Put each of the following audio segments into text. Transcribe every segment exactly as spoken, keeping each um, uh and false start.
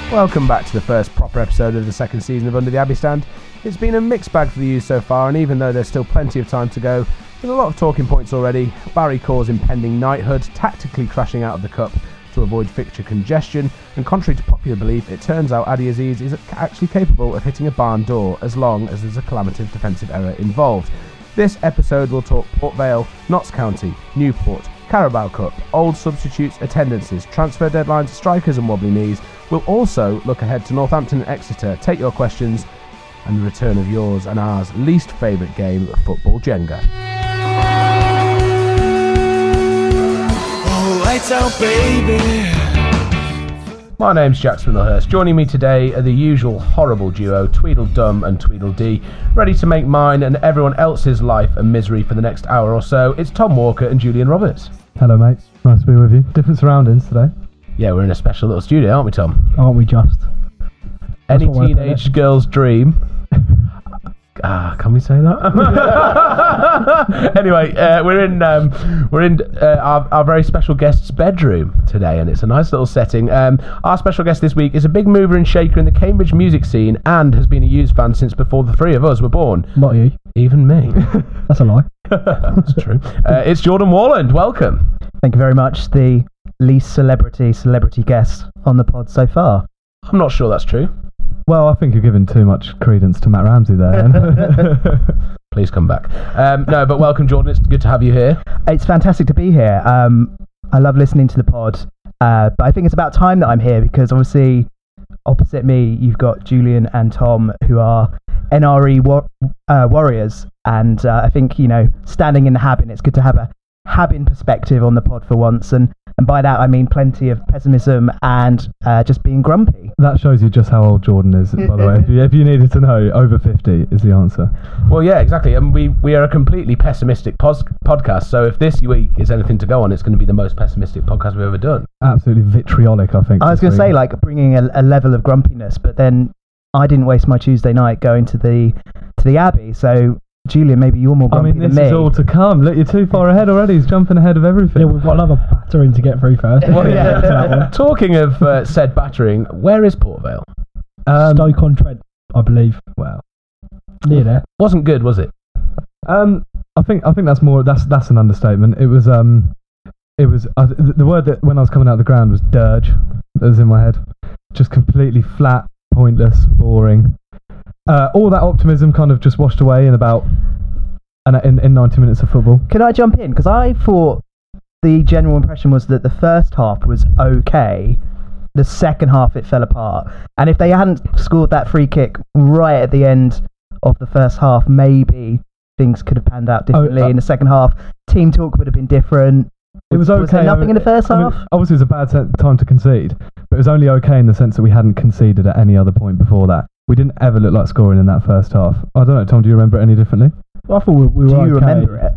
Welcome back to the first proper episode of the second season of Under the Abbey Stand. It's been a mixed bag for the U's so far, and even though there's still plenty of time to go, with a lot of talking points already, Barry Corr's impending knighthood, tactically crashing out of the cup to avoid fixture congestion, and contrary to popular belief, it turns out Adi Aziz is actually capable of hitting a barn door as long as there's a calamitous defensive error involved. This episode will talk Port Vale, Notts County, Newport, Carabao Cup, old substitutes, attendances, transfer deadlines, strikers and wobbly knees. We'll also look ahead to Northampton and Exeter, take your questions, and the return of yours and ours least favourite game of football, Jenga. Oh, lights out, baby. My name's Jack Swindlehurst. Joining me today are the usual horrible duo, Tweedledum and Tweedledee, ready to make mine and everyone else's life a misery for the next hour or so. It's Tom Walker and Julian Roberts. Hello, mates. Nice to be with you. Different surroundings today. Yeah, we're in a special little studio, aren't we, Tom? Aren't we just? Any teenage girl's dream. Ah, can we say that? Anyway, uh, we're in um, we're in uh, our, our very special guest's bedroom today, and it's a nice little setting. Um, our special guest this week is a big mover and shaker in the Cambridge music scene, and has been a U's fan since before the three of us were born. Not you. Even me. That's a lie. That's true. Uh, it's Jordan Warland. Welcome. Thank you very much. The least celebrity celebrity guest on the pod so far. I'm not sure that's true. Well, I think you're giving too much credence to Matt Ramsey there. Please come back. Um, no, but welcome, Jordan. It's good to have you here. It's fantastic to be here. Um, I love listening to the pod, uh, but I think it's about time that I'm here because obviously opposite me you've got Julian and Tom, who are N R E war- uh, warriors, and uh, I think, you know, standing in the Habin, it's good to have a Habin perspective on the pod for once, and, and by that I mean plenty of pessimism and uh, just being grumpy. That shows you just how old Jordan is, by the way. If you, if you needed to know, over fifty is the answer. Well, yeah, exactly. And we, we are a completely pessimistic pos- podcast, so if this week is anything to go on, it's going to be the most pessimistic podcast we've ever done. Absolutely vitriolic, I think. I was going to say, like, bringing a, a level of grumpiness, but then I didn't waste my Tuesday night going to the to the Abbey, so Julian, maybe you're more grumpy I mean, this than me. is all to come. Look, you're too far ahead already. He's jumping ahead of everything. Yeah, we've got another battering to get through first. Well, yeah. Talking of uh, said battering, where is Port Vale? Um, Stoke-on-Trent, I believe. Well, near there. Wasn't good, was it? Um, I think I think that's more. That's that's an understatement. It was um, it was uh, the, the word that when I was coming out of the ground was dirge. That was in my head. Just completely flat, pointless, boring. Uh, all that optimism kind of just washed away in about an, in, in ninety minutes of football. Can I jump in? Because I thought the general impression was that the first half was okay. The second half, it fell apart. And if they hadn't scored that free kick right at the end of the first half, maybe things could have panned out differently. Oh, uh, in the second half, team talk would have been different. It was okay. Was there nothing I mean, in the first I half? mean, obviously, it was a bad se- time to concede, but it was only okay in the sense that we hadn't conceded at any other point before that. We didn't ever look like scoring in that first half. I don't know, Tom, do you remember it any differently? Well, I thought we, we Do were you okay. remember it?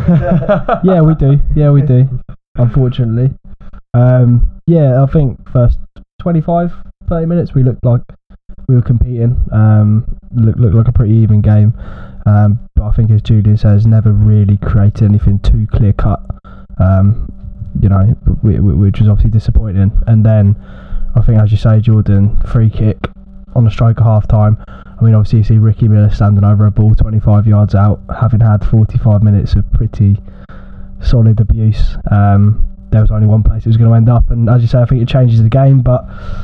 Yeah, we do. Yeah, we do. Unfortunately. Um, yeah, I think first twenty-five, thirty minutes we looked like we were competing. Um, looked, looked like a pretty even game. Um, but I think, as Julian says, never really created anything too clear cut. Um, you know, we, we, which was obviously disappointing. And then I think, as you say, Jordan, free kick on the stroke of half time. I mean, obviously you see Ricky Miller standing over a ball twenty-five yards out, having had forty-five minutes of pretty solid abuse. Um, there was only one place it was going to end up, and as you say, I think it changes the game, but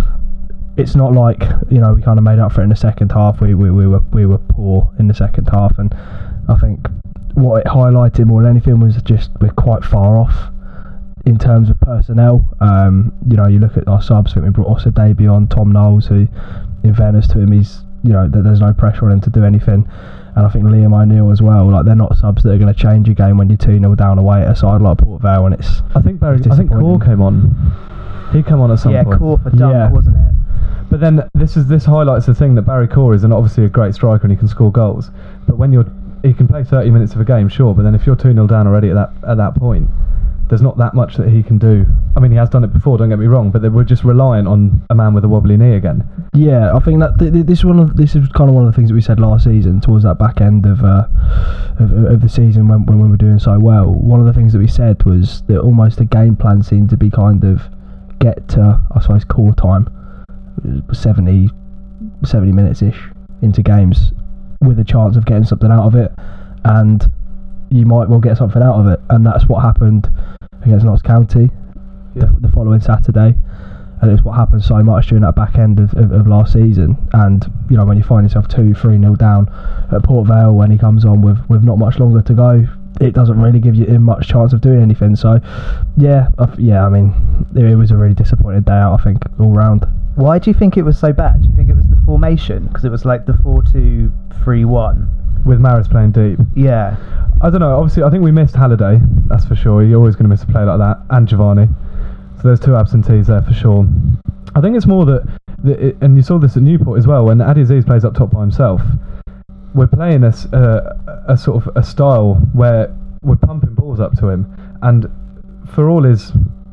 it's not like, you know, we kind of made up for it in the second half. We we, we were we were poor in the second half, and I think what it highlighted more than anything was just we're quite far off in terms of personnel. Um, you know, you look at our subs. I think we brought Osa Davey on, Tom Knowles, who, in fairness to him, he's, you know, there's no pressure on him to do anything. And I think Liam O'Neill as well. Like, they're not subs that are going to change a game when you're two nil down away at a side like Port Vale, and it's. I think Barry. I think Corr came on. He came on at some yeah, point. Corr for dunk, yeah. wasn't it? But then this is this highlights the thing that Barry Corr is, and obviously a great striker and he can score goals. But when you're, he can play thirty minutes of a game, sure. But then if you're two nil down already at that at that point, there's not that much that he can do. I mean, he has done it before, don't get me wrong, but they were just reliant on a man with a wobbly knee again. Yeah, I think that th- th- this is one of this is kind of one of the things that we said last season towards that back end of uh, of, of the season when when we were doing so well. One of the things that we said was that almost the game plan seemed to be kind of get to, I suppose, core time seventy, seventy minutes ish into games with a chance of getting something out of it, and you might well get something out of it, and that's what happened against Notts County Yeah. the, the following Saturday. And it's what happened so much during that back end of, of, of last season. And you know, when you find yourself two, three nil down at Port Vale when he comes on with, with not much longer to go, it doesn't really give you much chance of doing anything. So, yeah, I, yeah, I mean, it, it was a really disappointed day out, I think, all round. Why do you think it was so bad? Do you think it was the formation? Because it was like the four two three one. With Maris playing deep. Yeah. I don't know, obviously I think we missed Halliday, that's for sure. You're always going to miss a play like that, and Giovanni. So there's two absentees there for sure. I think it's more that, that it, and you saw this at Newport as well, when Adi Aziz plays up top by himself, we're playing a, s- uh, a sort of a style where we're pumping balls up to him, and for all his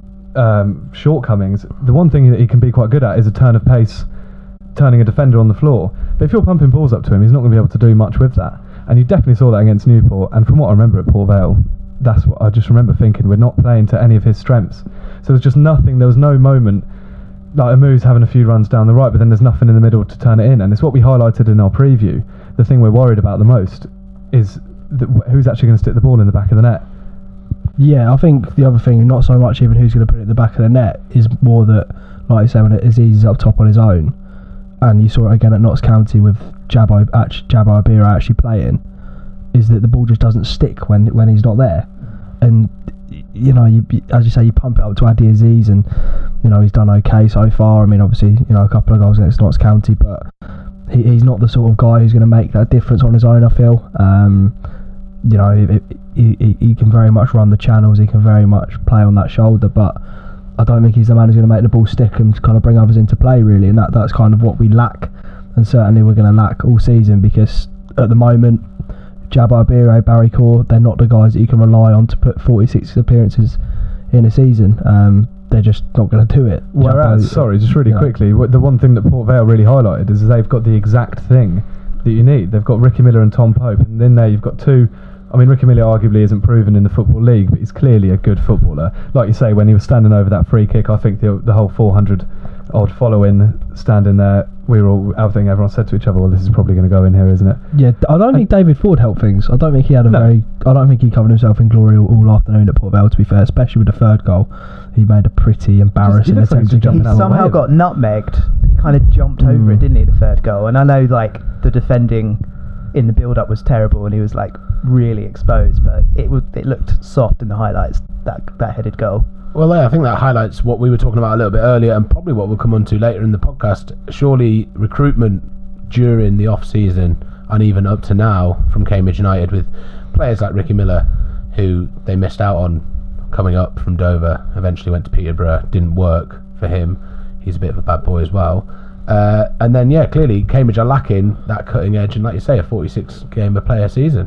um, shortcomings, the one thing that he can be quite good at is a turn of pace, turning a defender on the floor. But if you're pumping balls up to him, he's not going to be able to do much with that. And you definitely saw that against Newport, and from what I remember at Port Vale, that's what I just remember thinking, we're not playing to any of his strengths. So there was just nothing, there was no moment, like Amu's having a few runs down the right, but then there's nothing in the middle to turn it in. And it's what we highlighted in our preview. The thing we're worried about the most is that wh- who's actually going to stick the ball in the back of the net. Yeah, I think the other thing, not so much even who's going to put it in the back of the net, is more that, like you say, when Aziz is up top on his own, and you saw it again at Notts County with Jabo, actually, Jabo Abira actually playing, is that the ball just doesn't stick when when he's not there. And, you know, you, as you say, you pump it up to Adi Aziz, and, you know, he's done okay so far. I mean, obviously, you know, a couple of goals against Notts County, but he, he's not the sort of guy who's going to make that difference on his own, I feel. Um, you know, it, he, he, he can very much run the channels, he can very much play on that shoulder, but I don't think he's the man who's going to make the ball stick and kind of bring others into play, really. And that, that's kind of what we lack, and certainly we're going to lack all season, because at the moment, Jabo Abire, Barry Core, they're not the guys that you can rely on to put forty-six appearances in a season. Um, they're just not going to do it. Whereas, Jabo, sorry, just really yeah. quickly, wh- the one thing that Port Vale really highlighted is they've got the exact thing that you need. They've got Ricky Miller and Tom Pope, and then there you've got two. I mean, Ricky Miller arguably isn't proven in the Football League, but he's clearly a good footballer. Like you say, when he was standing over that free kick, I think the the whole four hundred odd following standing there, we were all, I think everyone said to each other, well, this is probably going to go in here, isn't it? Yeah, I don't think David Ford helped things. I don't think he had a No. very. I don't think he covered himself in glory all, all afternoon at Port Vale, to be fair, especially with the third goal. He made a pretty embarrassing looks like attempt he's to jump jumping He out of the somehow way. got nutmegged. He kind of jumped over Mm. it, didn't he, the third goal? And I know, like, the defending in the build-up was terrible, and he was, like, really exposed, but it was it looked soft in the highlights, that that headed goal. Well, yeah, I think that highlights what we were talking about a little bit earlier, and probably what we'll come on to later in the podcast. Surely recruitment during the off-season, and even up to now, from Cambridge United, with players like Ricky Miller, who they missed out on coming up from Dover, eventually went to Peterborough, didn't work for him. He's a bit of a bad boy as well. Uh, and then, yeah, clearly Cambridge are lacking that cutting edge, and like you say, a forty-six game a player season.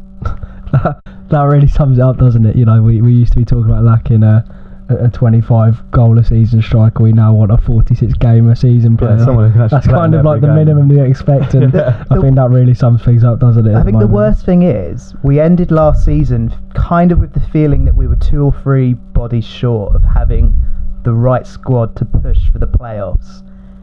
that, that really sums it up, doesn't it? You know, we, we used to be talking about lacking a, a twenty-five goal a season striker. We now want a forty-six game a season player. Yeah, someone who can actually That's play kind in of like the every game. minimum you expect, and Yeah. I think that really sums things up, doesn't it? I at think the moment? worst thing is we ended last season kind of with the feeling that we were two or three bodies short of having the right squad to push for the playoffs.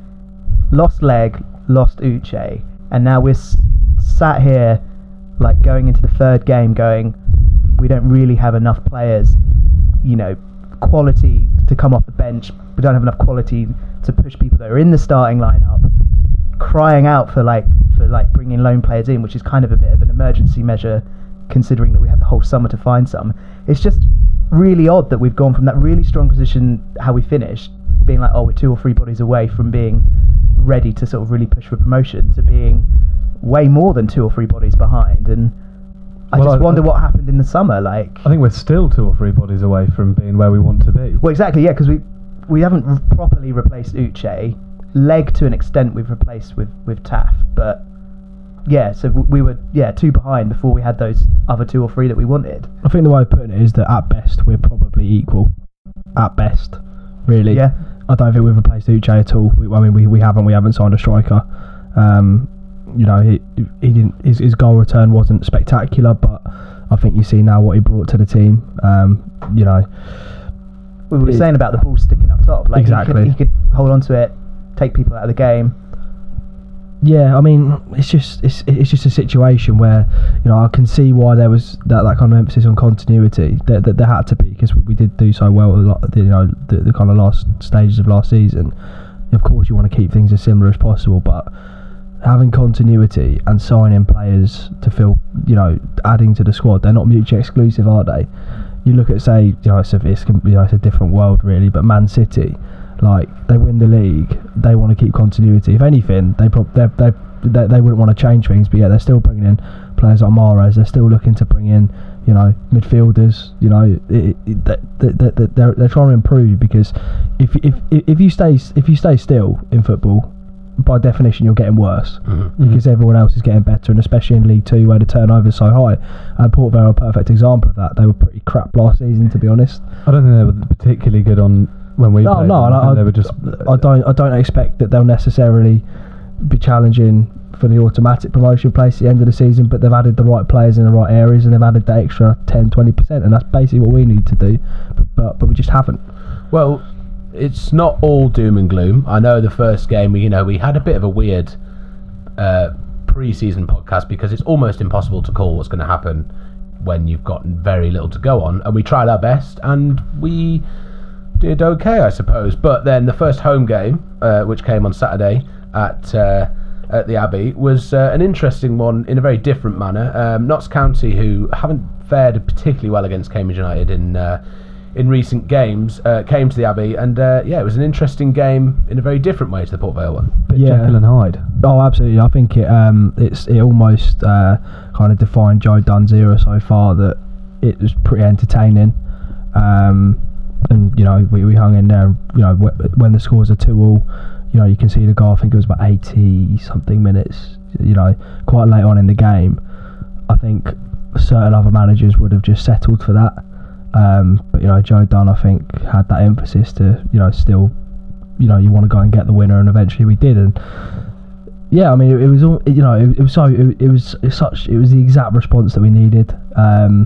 Lost Leg, lost Uche, and now we're s- sat here like going into the third game going, we don't really have enough players, you know, quality to come off the bench. We don't have enough quality to push people that are in the starting lineup, crying out for like for like bringing loan players in, which is kind of a bit of an emergency measure considering that we had the whole summer to find some. It's just really odd that we've gone from that really strong position how we finished, being like, oh, we're two or three bodies away from being ready to sort of really push for promotion, to being way more than two or three bodies behind. And I Well, just I- wonder what happened in the summer. Like, I think we're still two or three bodies away from being where we want to be. well, exactly, yeah, because we we haven't r- properly replaced Uche. Leg to an extent we've replaced with with Taff, but yeah, so w- we were yeah two behind before we had those other two or three that we wanted. I think the way of putting it is that at best we're probably equal. At best, really. Yeah. I don't think we've replaced Uche at all. We, I mean, we, we haven't. We haven't signed a striker. Um, you know, he, he didn't. His, his goal return wasn't spectacular, but I think you see now what he brought to the team. Um, you know, We were It- saying about the ball sticking up top. Like Exactly. he could, he could hold on to it, take people out of the game. Yeah, I mean, it's just it's it's just a situation where, you know, I can see why there was that, that kind of emphasis on continuity. That, that there had to be, because we did do so well at the, you know, the, the kind of last stages of last season. Of course, you want to keep things as similar as possible, but having continuity and signing players to fill, you know, adding to the squad, they're not mutually exclusive, are they? You look at, say, you know, it's a, it's, you know, it's a different world really, but Man City, like, they win the league, they want to keep continuity. If anything, they pro- they they they they wouldn't want to change things, but yeah, they're still bringing in players like Mahrez. They're still looking to bring in, you know, midfielders. You know, it, it, they, they, they, they're they're trying to improve, because if if if you stay if you stay still in football, by definition you're getting worse, mm-hmm. because everyone else is getting better, and especially in League Two where the turnover is so high. And Port Vale are a perfect example of that. They were pretty crap last season, to be honest. I don't think they were particularly good on when we no, played. No, them. I, I, they were just. I don't. I don't expect that they'll necessarily be challenging for the automatic promotion place at the end of the season. But they've added the right players in the right areas, and they've added the extra ten, twenty percent, and that's basically what we need to do. But but, but we just haven't. Well, it's not all doom and gloom. I know the first game, you know, we had a bit of a weird uh, pre-season podcast, because it's almost impossible to call what's going to happen when you've got very little to go on. And we tried our best, and we did okay, I suppose. But then the first home game, uh, which came on Saturday at uh, at the Abbey, was uh, an interesting one in a very different manner. Um, Notts County, who haven't fared particularly well against Cambridge United in uh, in recent games, uh, came to the Abbey, and uh, yeah, it was an interesting game in a very different way to the Port Vale one. Bit Yeah. Jekyll and Hyde. Oh, absolutely. I think it um it's it almost uh, kind of defined Joe Dunn's era so far, that it was pretty entertaining. Um, and you know, we, we hung in there. You know, wh- when the scores are two all, you know, you can see the goal. I think it was about eighty something minutes. You know, quite late on in the game. I think certain other managers would have just settled for that. Um, but you know, Joe Dunn, I think, had that emphasis to, you know, still, you know, you want to go and get the winner, and eventually we did. And yeah, I mean, it, it was all, you know, it, it was so, it, it was such, it was the exact response that we needed. Um,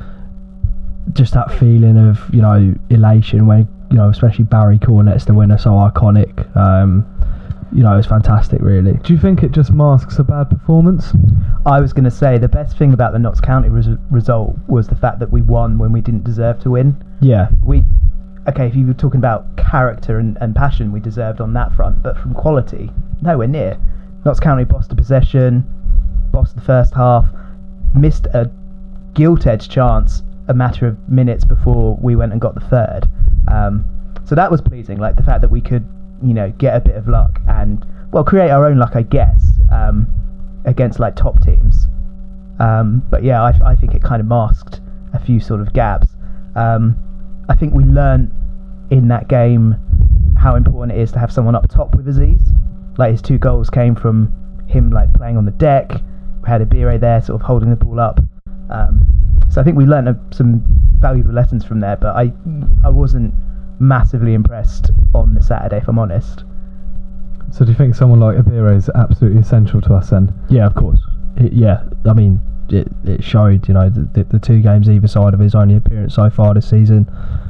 just that feeling of, you know, elation when, you know, especially Barry Cornett's the winner, so iconic. Um, you know, it's fantastic, really. Do you think it just masks a bad performance? I was going to say the best thing about the Notts County res- result was the fact that we won when we didn't deserve to win. Yeah. We, okay, if you were talking about character and, and passion, we deserved on that front, but from quality, nowhere near. Notts County bossed the possession, bossed the first half, missed a gilt-edged chance a matter of minutes before we went and got the third. Um, so that was pleasing, like the fact that we could, you know, get a bit of luck and, well, create our own luck, I guess, um, against like top teams. Um, but yeah, I, I think it kind of masked a few sort of gaps. Um, I think we learned in that game how important it is to have someone up top with Aziz. Like, his two goals came from him like playing on the deck. We had Ibire there sort of holding the ball up. Um, so I think we learned uh, some valuable lessons from there, but I I wasn't massively impressed on the Saturday, if I'm honest. So do you think someone like Ibire is absolutely essential to us then? Yeah, of course. It, yeah, I mean, it, it showed, you know, the, the, the two games either side of his only appearance so far this season.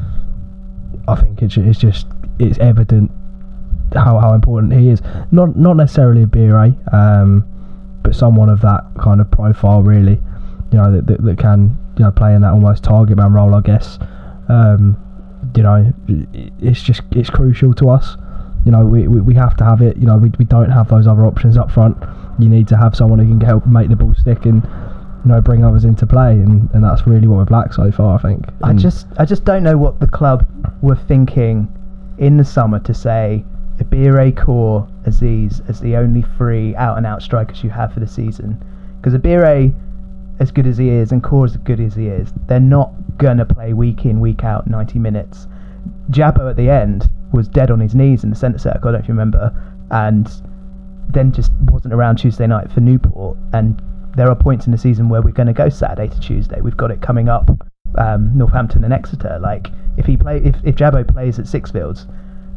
I think it's, it's just, it's evident how, how important he is. Not not necessarily Ibire, um, but someone of that kind of profile, really, you know, that, that, that can, you know, play in that almost target man role, I guess. Um, you know, it's just, it's crucial to us. You know, we, we, we have to have it. You know, we we don't have those other options up front. You need to have someone who can help make the ball stick and, you know, bring others into play, and, and that's really what we've lacked so far, I think. I And just I just don't know what the club were thinking in the summer to say Ibire, Core, Aziz as the only three out and out strikers you have for the season. Because Ibire, as good as he is, and Core as good as he is, they're not gonna play week in, week out, ninety minutes. Jabbo at the end was dead on his knees in the centre circle, I don't know if you remember, and then just wasn't around Tuesday night for Newport. And there are points in the season where we're going to go Saturday to Tuesday. We've got it coming up, um, Northampton and Exeter. Like, if he play, if, if Jabbo plays at Sixfields,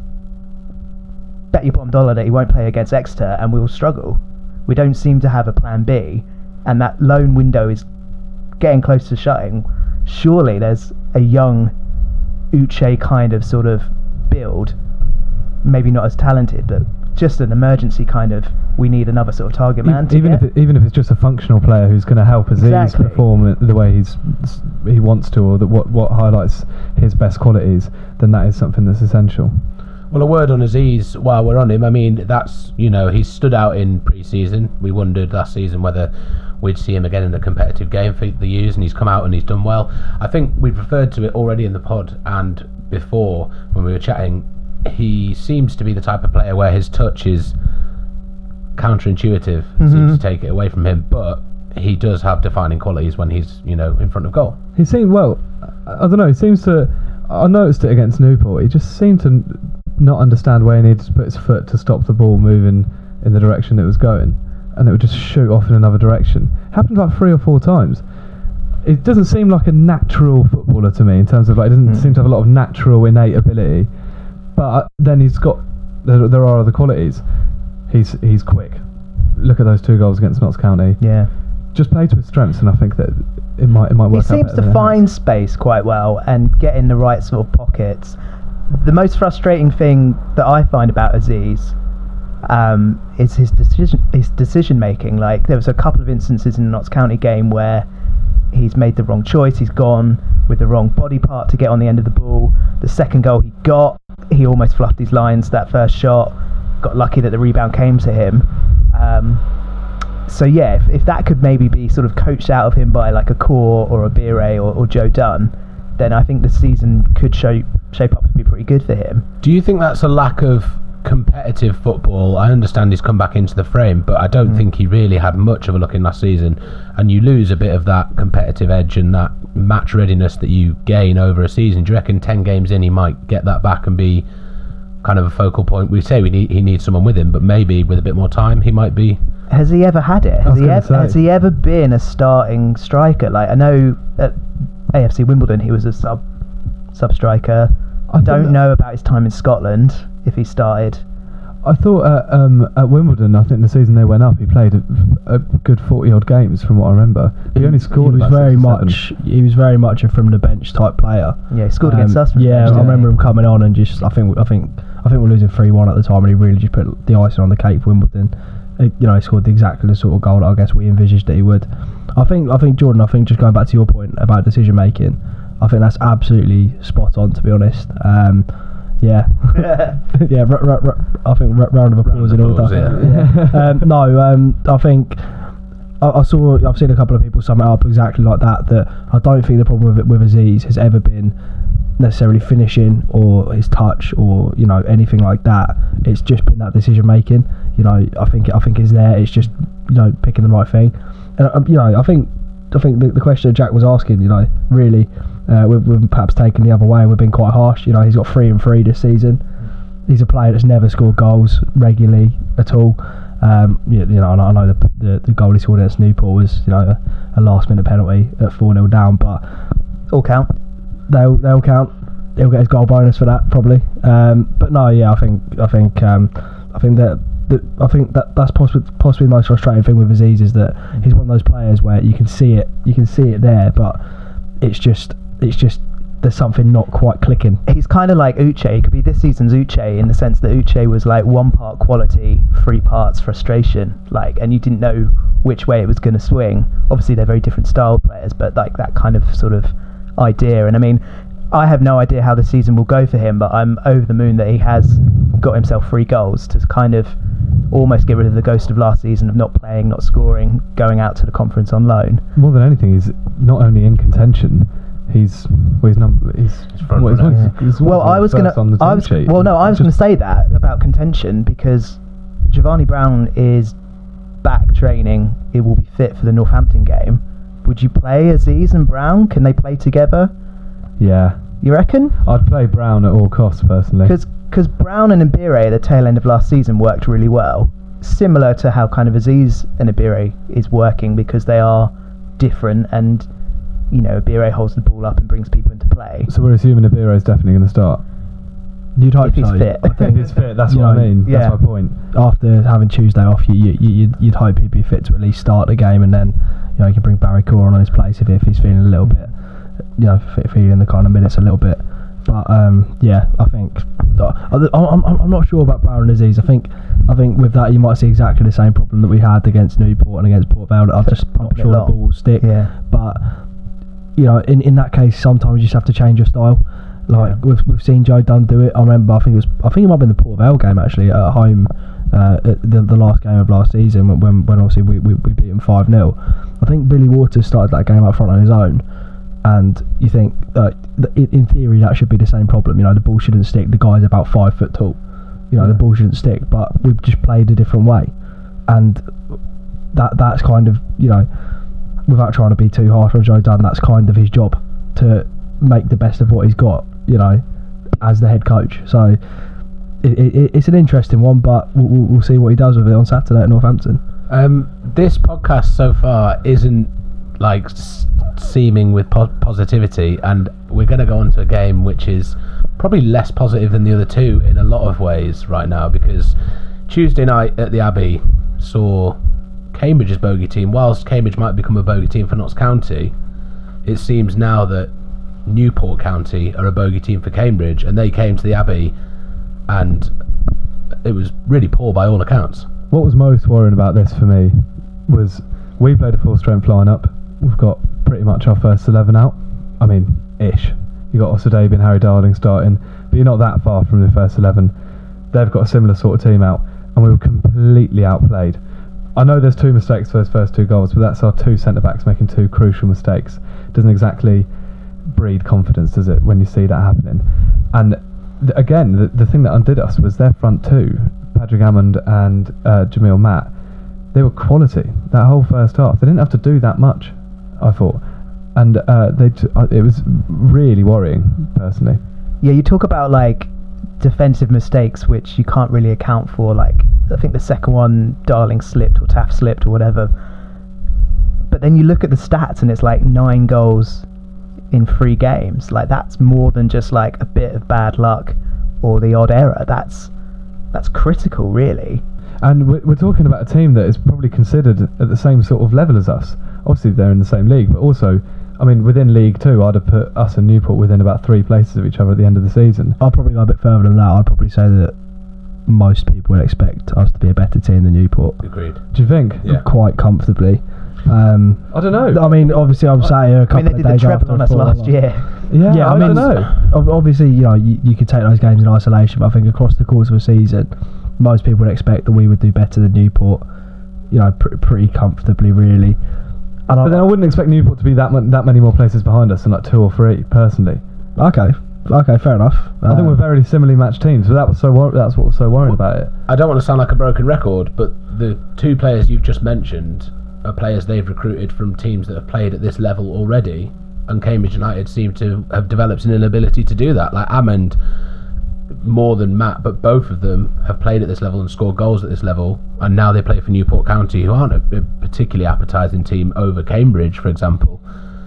bet your bottom dollar that he won't play against Exeter, and we'll struggle. We don't seem to have a plan B, and that loan window is getting close to shutting. Surely there's a young Uche kind of sort of build, maybe not as talented, but just an emergency kind of, we need another sort of target man. even to if get. it, even if it's just a functional player who's going to help Aziz Exactly. perform it the way he's he wants to, or that what what highlights his best qualities, then that is something that's essential. Well, a word on Aziz while we're on him. I mean, that's, you know, he's stood out in pre-season. We wondered last season whether we'd see him again in a competitive game for the U's, and he's come out and he's done well. I think we've referred to it already in the pod and before when we were chatting. He seems to be the type of player where his touch is counterintuitive, Mm-hmm. seems to take it away from him, but he does have defining qualities when he's, you know, in front of goal. He seemed well. I, I don't know. He seems to. I noticed it against Newport. He just seemed to not understand where he needed to put his foot to stop the ball moving in the direction it was going, and it would just shoot off in another direction. It happened like three or four times. It doesn't seem like a natural footballer to me in terms of like. It doesn't Mm. seem to have a lot of natural innate ability. But then he's got. There, there are other qualities. He's he's quick. Look at those two goals against Notts County. Yeah. Just play to his strengths, and I think that it might it might He work out seems better to than it find has. space quite well and get in the right sort of pockets. The most frustrating thing that I find about Aziz um, is his decision his decision making. Like, there was a couple of instances in the Notts County game where he's made the wrong choice. He's gone with the wrong body part to get on the end of the ball. The second goal he got, he almost fluffed his lines. That first shot, got lucky that the rebound came to him. Um, so yeah, if, if that could maybe be sort of coached out of him by like a Core or a Bire or, or Joe Dunn, then I think the season could shape shape up to be pretty good for him. Do you think that's a lack of competitive football? I understand he's come back into the frame, but I don't Mm. think he really had much of a look in last season, and you lose a bit of that competitive edge and that match readiness that you gain over a season. Do you reckon ten games in he might get that back and be kind of a focal point? We say we need, he needs someone with him, but maybe with a bit more time he might be. Has he ever had it? Has was he gonna ever say. has he ever been a starting striker? Like, I know at A F C Wimbledon he was a sub sub striker. I I don't think- know about his time in Scotland if he started. I thought at, um, at Wimbledon, I think the season they went up, he played a, a good forty odd games from what I remember. He only scored. He was about very six or seven. much. He was very much a from the bench type player. Yeah, he scored Um, against us. from the Yeah, bench, I didn't remember he? him coming on and just. I think. I think. I think we're losing three one at the time, and he really just put the icing on the cake for Wimbledon. It, you know, he scored exactly the sort of goal that I guess we envisaged that he would. I think. I think Jordan. I think just going back to your point about decision making, I think that's absolutely spot on. To be honest. Um, yeah. yeah. R- r- r- I think r- round of applause in Round of order. applause, Yeah. um, no. Um, I think. I, I saw. I've seen a couple of people sum it up exactly like that. That I don't think the problem with it with Aziz has ever been necessarily finishing or his touch or you know anything like that. It's just been that decision making. You know, I think I think it's there. It's just you know picking the right thing. And um, you know, I think I think the, the question Jack was asking, you know, really, uh, we've, we've perhaps taken the other way and we've been quite harsh. You know, he's got three and three this season. He's a player that's never scored goals regularly at all. Um, you, you know, I know the, the the goal he scored against Newport was you know a, a last minute penalty at four nil down, but All count. they'll they'll count. He'll get his goal bonus for that probably. Um, but no, yeah, I think I think um, I think that, that I think that that's possibly possibly the most frustrating thing with Aziz is that he's one of those players where you can see it, you can see it there, but it's just it's just there's something not quite clicking. He's kind of like Uche. He could be this season's Uche in the sense that Uche was like one part quality, three parts frustration. Like, and you didn't know which way it was going to swing. Obviously, they're very different style players, but like that kind of sort of idea. And I mean, I have no idea how the season will go for him, but I'm over the moon that he has got himself three goals to kind of almost get rid of the ghost of last season of not playing, not scoring, going out to the conference on loan. More than anything, he's not only in contention. He's well, he's number. He's, front well, he's runner. one- he's one Well, of I the was first gonna. on the I team was sheet. well, no, I was Just- gonna say that about contention because Giovanni Brown is back training. He will be fit for the Northampton game. Would you play Aziz and Brown? Can they play together? Yeah, You reckon? I'd play Brown at all costs personally. Because Brown and Ibire at the tail end of last season worked really well, similar to how kind of Aziz and Ibire is working because they are different and. You know, Ibire holds the ball up and brings people into play. So we're assuming Ibira is definitely going to start. You'd hope If he's so. fit. I If think he's fit, that's You what know, I mean. yeah. That's my point. after having Tuesday off, you, you, you, you'd, you'd hope he'd be fit to at least start the game, and then you know you can bring Barry Core on his place if, if he's feeling a little bit, you know, f- feeling the kind of minutes a little bit. But um, yeah, I think uh, I, I'm, I'm I'm not sure about Brown and Aziz. I think I think with that you might see exactly the same problem that we had against Newport and against Port Vale. I'm just not Pumping it sure the long. ball will stick. Yeah. But you know, in, in that case, sometimes you just have to change your style. Like Yeah. we've we've seen Joe Dunn do it. I remember, I think it was, I think it might have been the Port Vale game actually at home, uh, at the the last game of last season when when, when obviously we, we we beat them five nil. I think Billy Waters started that game up front on his own, and you think uh, th- in theory that should be the same problem. You know, the ball shouldn't stick. The guy's about five foot tall. You know, Yeah. the ball shouldn't stick. But we've just played a different way, and that that's kind of, you know, without trying to be too harsh on Joe Dunn, that's kind of his job to make the best of what he's got, you know, as the head coach. So it, it, it's an interesting one, but we'll, we'll see what he does with it on Saturday at Northampton. Um, this podcast so far isn't like s- seeming with po- positivity, and we're going to go on to a game which is probably less positive than the other two in a lot of ways right now, because Tuesday night at the Abbey saw Cambridge's bogey team. Whilst Cambridge might become a bogey team for Notts County, it seems now that Newport County are a bogey team for Cambridge, and they came to the Abbey and it was really poor by all accounts. What was most worrying about this for me was we played a full strength lineup. We've got pretty much our first eleven out. I mean, ish. You got Osadabi and Harry Darling starting, but you're not that far from the first eleven. They've got a similar sort of team out, and we were completely outplayed. I know there's two mistakes for those first two goals, but that's our two centre backs making two crucial mistakes. Doesn't exactly breed confidence, does it, when you see that happening? And th- again, the, the thing that undid us was their front two, Patrick Hammond and uh, Jamil Matt. They were quality that whole first half. They didn't have to do that much, I thought, and uh, they t- uh, it was really worrying personally. Yeah, you talk about like defensive mistakes which you can't really account for. Like I think the second one, Darling slipped or Taft slipped or whatever. But then you look at the stats and it's like nine goals in three games. Like that's more than just like a bit of bad luck or the odd error. That's that's critical, really. And we're, we're talking about a team that is probably considered at the same sort of level as us. Obviously, they're in the same league, but also, I mean, within League Two, I'd have put us and Newport within about three places of each other at the end of the season. I'll probably go a bit further than that. I'd probably say that most people would expect us to be a better team than Newport. Agreed. Do you think? Yeah. Quite comfortably. Um, I don't know. I mean, obviously, I'm sat here a I couple mean, they of did the days treble after on a us four last one. year. Yeah, Yeah, I, I don't mean, know. ob- obviously, you know, you, you could take those games in isolation, but I think across the course of a season, most people would expect that we would do better than Newport, you know, pr- pretty comfortably, really. And But then I wouldn't expect Newport to be that mu- that many more places behind us than like two or three, personally. okay, okay, fair enough. I think Um, we're very similarly matched teams, so that was so wor- that's what was so worrying about it. I don't want to sound like a broken record, but the two players you've just mentioned are players they've recruited from teams that have played at this level already, and Cambridge United seem to have developed an inability to do that. Like Amond, more than Matt, but both of them have played at this level and scored goals at this level, and now they play for Newport County, who aren't a, a particularly appetising team over Cambridge, for example.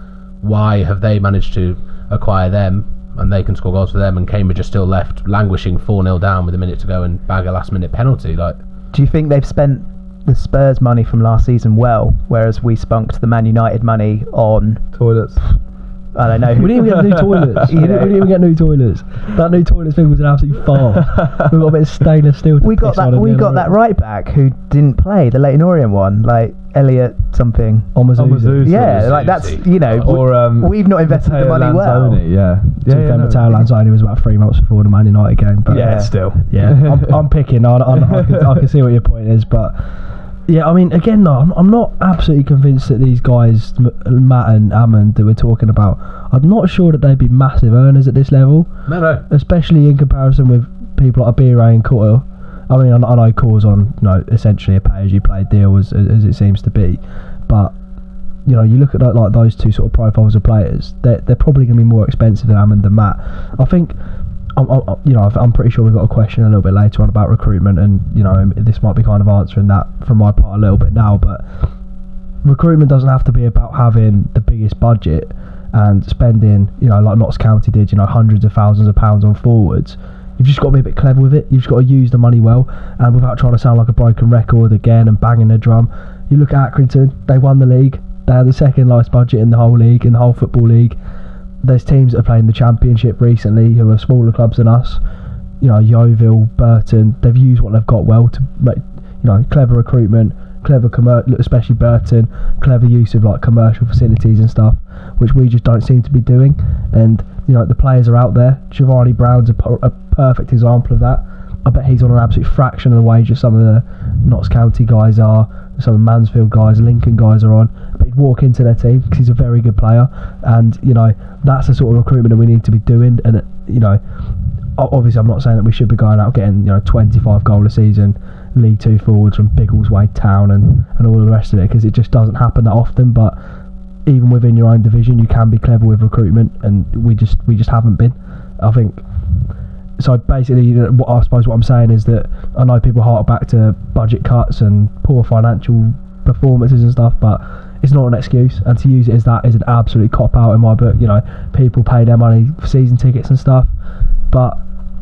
Why have they managed to acquire them and they can score goals for them, and Cambridge are still left languishing four nil down with a minute to go and bag a last minute penalty? Like, Do you think they've spent the Spurs money from last season well, whereas we spunked the Man United money on, Toilets. I don't know, we didn't even get new toilets. You we, know. didn't, we didn't even get new toilets. That new toilets thing was an absolute farce. We got a bit of stainless steel. To we got piss on that at we the end got of that it. right back who didn't play the Leighton Orient one, like Elliot something. Omazuzu. Omazuzu. Yeah, Susie. like that's, you know, Or um, we've not invested the Matteo money well. Lanzoni, Yeah, To yeah, be yeah fair, no. Matteo Lanzoni was about three months before the Man United game. But Yeah, still. Yeah, I'm, I'm picking. I, I, I, can, I can see what your point is, but yeah, I mean, again, no, I'm, I'm not absolutely convinced that these guys, M- Matt and Amond, that we're talking about, I'm not sure that they'd be massive earners at this level, no, no. especially in comparison with people like Abira and Coyle. I mean, I, I know Coyle's on, you know, essentially a pay-as-you-play deal, as, as it seems to be, but you know, you look at like, like those two sort of profiles of players, they're, they're probably going to be more expensive than Amond and Matt. I think. I'm, I'm, you know, I'm pretty sure we've got a question a little bit later on about recruitment, and you know, this might be kind of answering that from my part a little bit now. But recruitment doesn't have to be about having the biggest budget and spending, you know, like Notts County did, you know, hundreds of thousands of pounds on forwards. You've just got to be a bit clever with it. You've just got to use the money well, and without trying to sound like a broken record again and banging the drum. You look at Accrington; they won the league. They had the second lowest budget in the whole league, in the whole football league. There's teams that are playing the Championship recently who are smaller clubs than us. you know, Yeovil, Burton, they've used what they've got well to make, you know, clever recruitment, clever commer- especially Burton, clever use of like commercial facilities and stuff, which we just don't seem to be doing. And you know, the players are out there. Giovanni Brown's a, per- a perfect example of that. I bet he's on an absolute fraction of the wage of some of the Notts County guys are, some of the Mansfield guys, Lincoln guys are on. But he'd walk into their team because he's a very good player, and you know, that's the sort of recruitment that we need to be doing. And you know, obviously, I'm not saying that we should be going out getting, you know, twenty-five goal a season, League Two forwards from Biggleswade Town and, and all the rest of it, because it just doesn't happen that often. But even within your own division, you can be clever with recruitment, and we just we just haven't been. I think. So basically, you know, what I suppose what I'm saying is that I know people hark back to budget cuts and poor financial performances and stuff, but it's not an excuse. And to use it as that is an absolute cop out in my book. You know, people pay their money for season tickets and stuff, but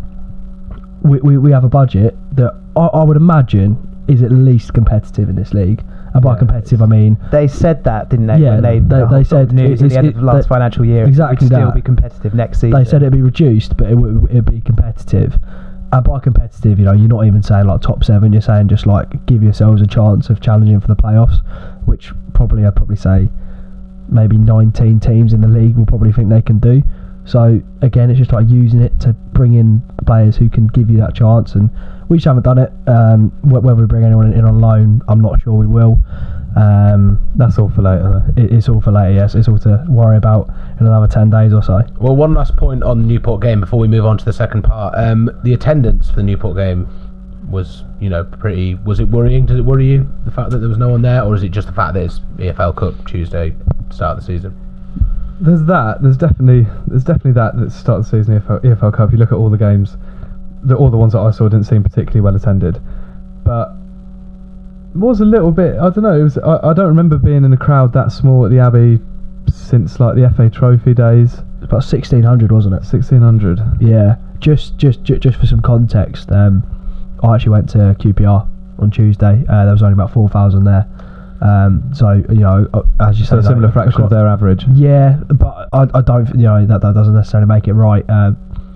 we we, we have a budget that I, I would imagine is at least competitive in this league. And by yeah, competitive, I mean they said that, didn't they? Yeah, when they they, they said news at the end it, of the last it, financial year. Exactly it would that. Still be competitive next season. They said it'd be reduced, but it would it'd be competitive. And by competitive, you know, you're not even saying like top seven. You're saying just like give yourselves a chance of challenging for the playoffs, which probably I'd probably say maybe nineteen teams in the league will probably think they can do. So again, it's just like using it to bring in players who can give you that chance, and we just haven't done it. Um, whether we bring anyone in on loan, I'm not sure we will. Um, That's all for later though. It, it's all for later, yes. It's all to worry about in another ten days or so. Well, one last point on the Newport game before we move on to the second part. Um, the attendance for the Newport game was, you know, pretty... Was it worrying? Did it worry you, the fact that there was no one there? Or is it just the fact that it's E F L Cup Tuesday, start of the season? There's that. There's definitely there's definitely that at the start of the season, E F L, E F L Cup. You look at all the games, the, all the ones that I saw didn't seem particularly well attended. But was a little bit, I don't know, it was, I, I don't remember being in a crowd that small at the Abbey since like the F A Trophy days. It was about sixteen hundred, wasn't it? sixteen hundred. Yeah, just just ju- just for some context, um, I actually went to Q P R on Tuesday. Uh, there was only about four thousand there. Um, so, you know, uh, as you so said, a similar like, fraction of their average. Yeah, but I, I don't, you know, that, that doesn't necessarily make it right. Uh,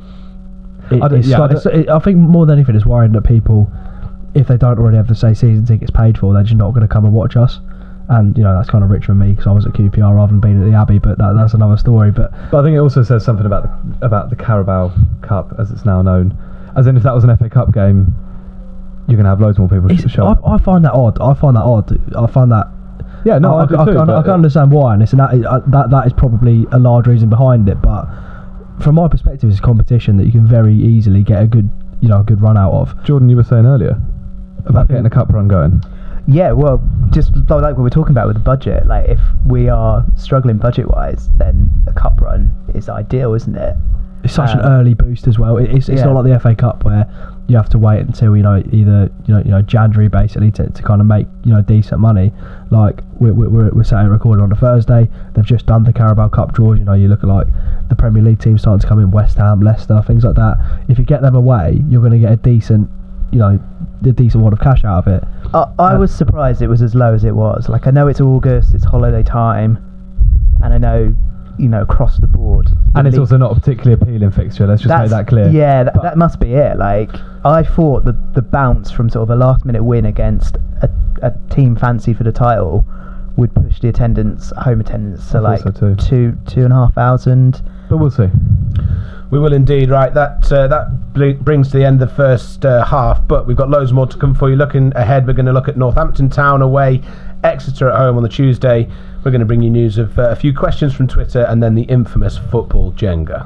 it, I, don't, it's yeah, like, I, it's, it, I think more than anything, it's worrying that people, if they don't already have the say season tickets paid for, they're just not going to come and watch us. And you know, that's kind of rich for me because I was at Q P R rather than being at the Abbey, but that, that's another story. But but I think it also says something about the, about the Carabao Cup as it's now known. As in, if that was an F A Cup game, you're going to have loads more people it's, show up. I, I find that odd. I find that odd. I find that. Yeah, no, I, I, I, do I, too, I, I can understand why, and, it's, and that, is, uh, that that is probably a large reason behind it. But from my perspective, it's a competition that you can very easily get a good, you know, a good run out of. Jordan, you were saying earlier about getting a cup run going. Yeah, well, just like what we're talking about with the budget, like if we are struggling budget-wise, then a cup run is ideal, isn't it? It's such um, an early boost as well. It's it's yeah. not like the F A Cup where you have to wait until, you know, either you know you know January basically to, to kind of make, you know, decent money. Like we're we're we're sat here recording on a Thursday. They've just done the Carabao Cup draws. You know, you look at like the Premier League teams starting to come in, West Ham, Leicester, things like that. If you get them away, you're going to get a decent, you know, a decent wad of cash out of it. I, I was surprised it was as low as it was. Like, I know it's August, it's holiday time, and I know, you know, across the board. And the it's league, also not a particularly appealing fixture, let's just make that clear. Yeah, that, that must be it. Like, I thought the, the bounce from sort of a last minute win against a, a team fancied for the title would push the attendance, home attendance, to like so too. two, two and a half thousand. But we'll see. We will indeed. Right, that uh, that bl- brings to the end of the first uh, half, but we've got loads more to come for you. Looking ahead, we're going to look at Northampton Town away, Exeter at home on the Tuesday. We're going to bring you news of uh, a few questions from Twitter, and then the infamous football Jenga.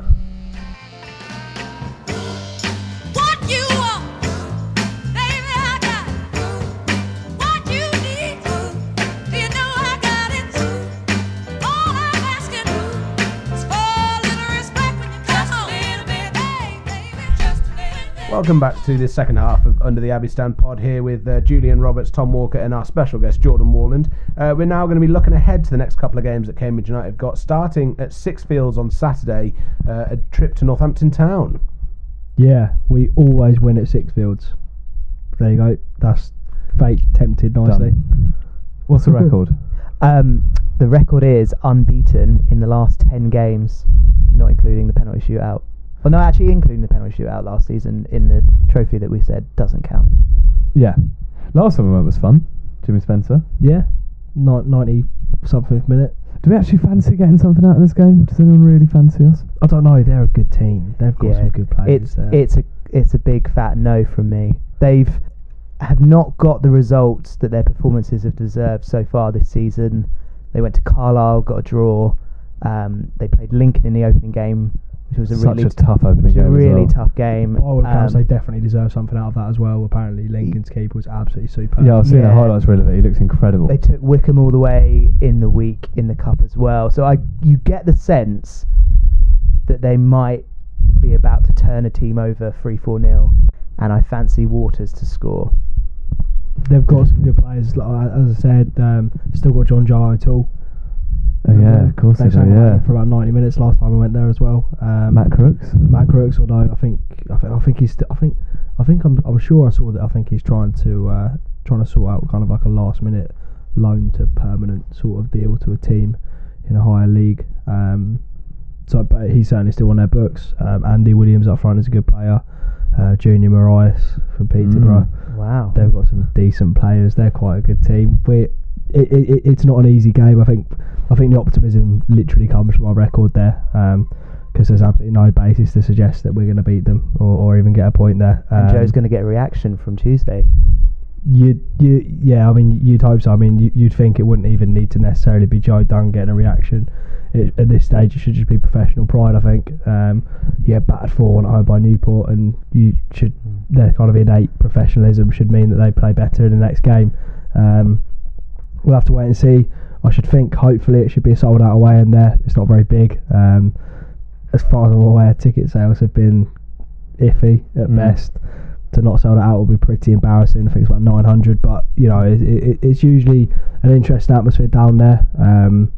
Welcome back to the second half of Under the Abbey Stand pod here with uh, Julian Roberts, Tom Walker and our special guest Jordan Warland. Uh, we're now going to be looking ahead to the next couple of games that Cambridge United have got, starting at Sixfields on Saturday, uh, a trip to Northampton Town. Yeah, we always win at Sixfields. There you go. That's fate tempted nicely. Done. What's the record? Um, the record is unbeaten in the last ten games, not including the penalty shootout. Well, no, actually, including the penalty shootout last season in the trophy that we said doesn't count. Yeah. Last time we went was fun. Jimmy Spencer. Yeah, Ni- ninety something minute. Do we actually fancy getting something out of this game? Does anyone really fancy us? I don't know. They're a good team. They've got Yeah, some good players It's there. it's a it's a big fat no from me. They've have not got the results that their performances have deserved so far this season. They went to Carlisle, got a draw. Um, they played Lincoln in the opening game, which was a Such really a tough opening which was game. a as really well. tough game. By all accounts, Um, they definitely deserve something out of that as well. Apparently, Lincoln's keeper was absolutely superb. Yeah, I've seen Yeah. the highlights reel of it. He looks incredible. They took Wickham all the way in the week in the cup as well. So I, you get the sense that they might be about to turn a team over three four nil, and I fancy Waters to score. They've got some good players. Like, as I said, um, still got John Jar O'Toole. Oh, yeah, of course they they do, sang yeah. for about ninety minutes last time I went there as well. Um, Matt Crooks. Matt Crooks, although I think I think I think he's st- I think I think I'm I'm sure I saw that I think he's trying to uh, trying to sort out kind of like a last minute loan to permanent sort of deal to a team in a higher league. Um, so, but he's certainly still on their books. Um, Andy Williams up front is a good player. Uh, Junior Marias from Peterborough. Mm. Wow. They've got some decent players. They're quite a good team. We it, it, it's not an easy game. I think I think the optimism literally comes from our record there, because there's absolutely no basis to suggest that we're going to beat them or, or even get a point there. And Um, Joe's going to get a reaction from Tuesday. You, you, yeah. I mean, you'd hope so. I mean, you, you'd think it wouldn't even need to necessarily be Joe Dunn getting a reaction. It, at this stage, it should just be professional pride. I think. Um, you get battered four one at home by Newport, and you should their kind of innate professionalism should mean that they play better in the next game. Um, we'll have to wait and see. I should think. Hopefully, it should be a sold out away in there. It's not very big. Um, as far as I'm aware, ticket sales have been iffy at Mm. best. To not sell it out will be pretty embarrassing. I think it's about nine hundred, but you know it, it, it's usually an interesting atmosphere down there. Um,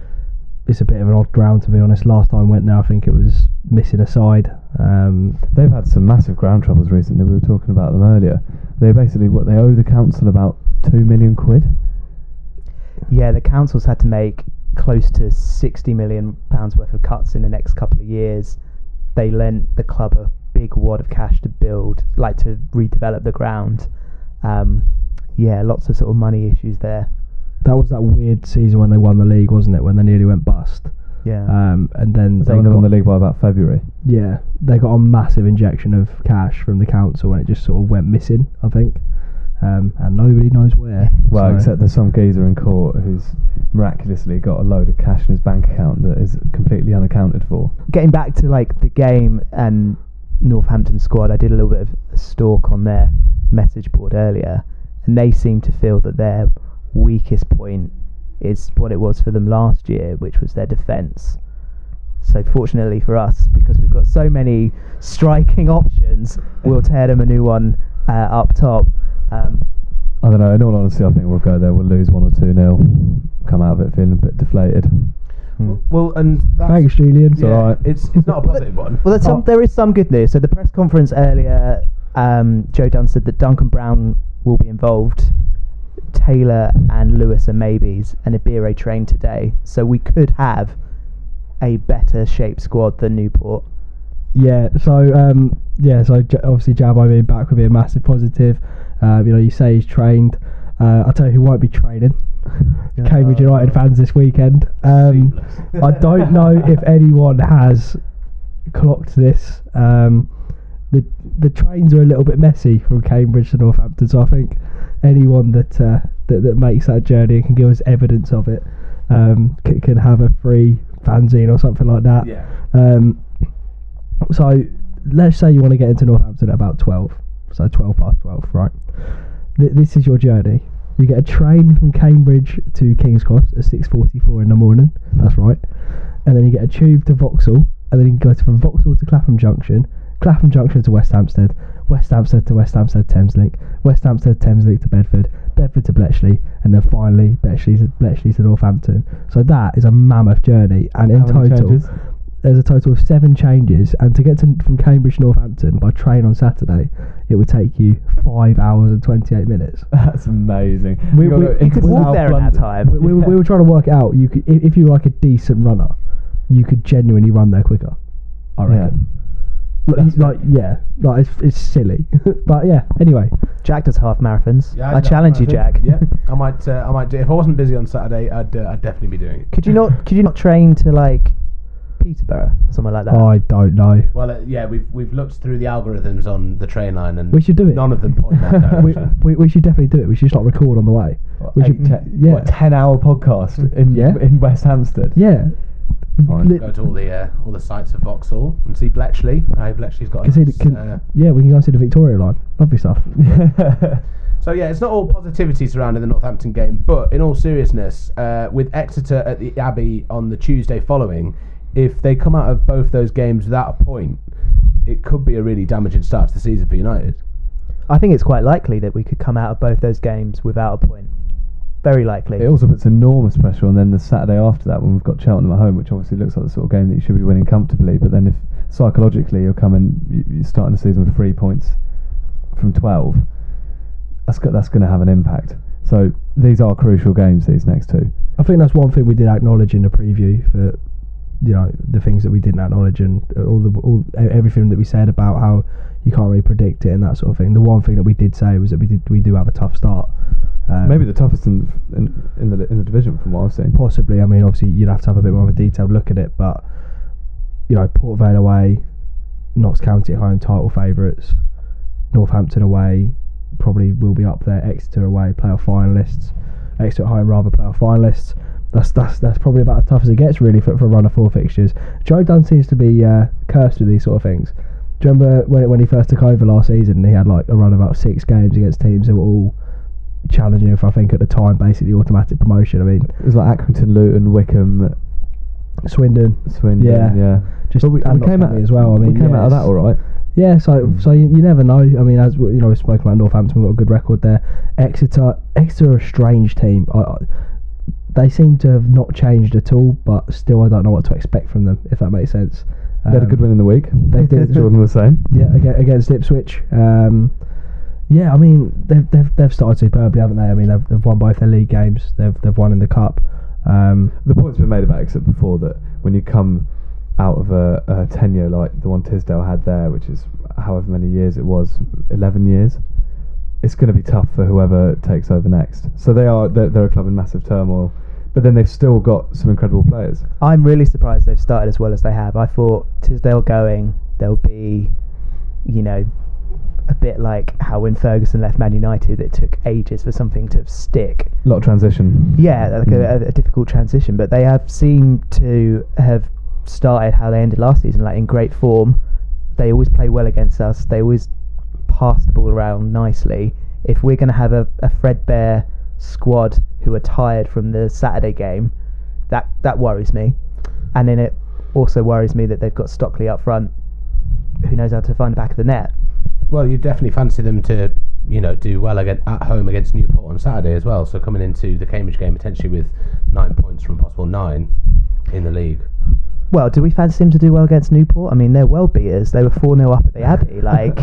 it's a bit of an odd ground, to be honest. Last time I went there, I think it was missing a side. Um, They've had some massive ground troubles recently. We were talking about them earlier. They basically what they owe the council about two million quid. Yeah, the council's had to make close to sixty million pounds worth of cuts in the next couple of years. They lent the club a big wad of cash to build, like to redevelop the ground. Um, yeah, lots of sort of money issues there. that was that weird season when they won the league, wasn't it? When they nearly went bust. Yeah. Um, and then They they won got, the league by about February. yeah, they got a massive injection of cash from the council, and it just sort of went missing, I think. Um, and nobody knows where. Well, So- except there's some geezer in court who's miraculously got a load of cash in his bank account that is completely unaccounted for. Getting back to like the game and Northampton squad, I did a little bit of a stalk on their message board earlier, and they seem to feel that their weakest point is what it was for them last year, which was their defence. So fortunately for us, because we've got so many striking options, we'll tear them a new one uh, up top. Um, I don't know, in all honesty, I think we'll go there, we'll lose one or two nil, come out of it feeling a bit deflated. hmm. Well, and that's, Thanks, Julian. yeah, alright. it's it's not a positive one. Well, there's some, Oh. there is some good news. So the press conference earlier, um, Joe Dunn said that Duncan Brown will be involved, Taylor and Lewis are maybes, and Ibire trained today. So we could have a better shaped squad than Newport. Yeah, so um, yeah, so J- obviously Jabo being back would be a massive positive. Um, you know, you say he's trained. Uh, I'll tell you who won't be training. Cambridge United fans this weekend. Um, I don't know if anyone has clocked this. Um, the the trains are a little bit messy from Cambridge to Northampton, so I think anyone that uh, that, that makes that journey and can give us evidence of it um, c- can have a free fanzine or something like that. Yeah. Um, so let's say you want to get into Northampton at about twelve, so twelve past twelve, right? Th- this is your journey. You get a train from Cambridge to King's Cross at six forty-four in the morning, that's right, and then you get a tube to Vauxhall, and then you can go to, from Vauxhall to Clapham Junction, Clapham Junction to West Hampstead, West Hampstead to West Hampstead Thameslink, West Hampstead Thameslink to Bedford, Bedford to Bletchley, and then finally Bletchley to, Bletchley to Northampton. So that is a mammoth journey, and in How many total changes? there's a total of seven changes, and to get to from Cambridge to Northampton by train on Saturday, it would take you five hours and twenty-eight minutes. That's amazing. We- You gotta we- go you You into could walk South there in that London. time. We, we, we were trying to work it out. You could, if, if you were like a decent runner, you could genuinely run there quicker. I reckon. Like, like yeah, like it's, it's silly. But yeah, anyway. Jack does half marathons. Yeah, I, I challenge you, Jack. Yeah, I might. Uh, I might do. If I wasn't busy on Saturday, I'd. Uh, I'd definitely be doing it. Could you not? Could you not train to like Peterborough or something like that? I don't know. Well, uh, yeah, we've we've looked through the algorithms on the train line, and We should do it. none of them point in that we, direction. we, we should definitely do it. We should just like record on the way. We should, Eight, te- yeah, what, ten hour podcast in Yeah. in West Hampstead. yeah. Fine. Lit- Go to all the uh, all the sites of Vauxhall and see Bletchley. Aye, Bletchley's got. can see a the, nice, can, uh, yeah, we can go and see the Victoria line. Lovely stuff. So yeah, it's not all positivity surrounding the Northampton game, but in all seriousness, uh, with Exeter at the Abbey on the Tuesday following, if they come out of both those games without a point, it could be a really damaging start to the season for United. I think it's quite likely that we could come out of both those games without a point. Very likely. It also puts enormous pressure on then the Saturday after that when we've got Cheltenham at home, which obviously looks like the sort of game that you should be winning comfortably. But then if psychologically you're coming, you- you're starting the season with three points from twelve, that's go- that's going to have an impact. So these are crucial games, these next two. I think that's one thing we did acknowledge in the preview for, you know, the things that we didn't acknowledge and all the all e- everything that we said about how you can't really predict it and that sort of thing. The one thing that we did say was that we did we do have a tough start. Um, Maybe the toughest in, in in the in the division from what I've seen. Possibly. I mean, obviously you'd have to have a bit more of a detailed look at it, but you know, Port Vale away, Notts County at home, title favourites, Northampton away, probably will be up there. Exeter away, playoff finalists. Exeter at home, rather playoff finalists. That's that's that's probably about as tough as it gets really for, for a run of four fixtures. Joe Dunn seems to be uh, cursed with these sort of things. Do you remember when when he first took over last season? He had like a run of about six games against teams that were all challenging for, I think at the time, basically automatic promotion. I mean, It was like Accrington, Luton, Wickham, Swindon, Swindon. Yeah. Yeah, just But we, and we came Notts out as well. I mean, we came yeah, out of that it's- all right. Yeah, so Mm. so you, you never know. I mean, as we- you know, we've spoken about Northampton, we've got a good record there. Exeter, Exeter are a strange team. I, I, they seem to have not changed at all, but still, I don't know what to expect from them, if that makes sense. They had a Um, good win in the week. they did. Jordan was saying. Yeah, aga- against Ipswich. Um, yeah, I mean, they've they've they've started superbly, haven't they? I mean, they've they've won both their league games. They've they've won in the cup. Um, The point's been made about Exeter before that when you come out of a, a tenure like the one Tisdale had there, which is however many years it was, eleven years, it's going to be tough for whoever takes over next. So they are they're, they're a club in massive turmoil, but then they've still got some incredible players. I'm really surprised they've started as well as they have. I thought Tisdale going, there'll be, you know, a bit like how when Ferguson left Man United, it took ages for something to stick. A lot of transition. Yeah, like a, a difficult transition, but they have seemed to have started how they ended last season, like in great form. They always play well against us. They always pass the ball around nicely. If we're going to have a, a threadbare squad who are tired from the Saturday game, that that worries me. And then it also worries me that they've got Stockley up front, who knows how to find the back of the net. Well, you definitely fancy them to, you know, do well again at home against Newport on Saturday as well. So coming into the Cambridge game potentially with nine points from a possible nine in the league. Well, do we fancy him to do well against Newport? I mean, they're world beaters. They were four nil up at the Abbey. Like,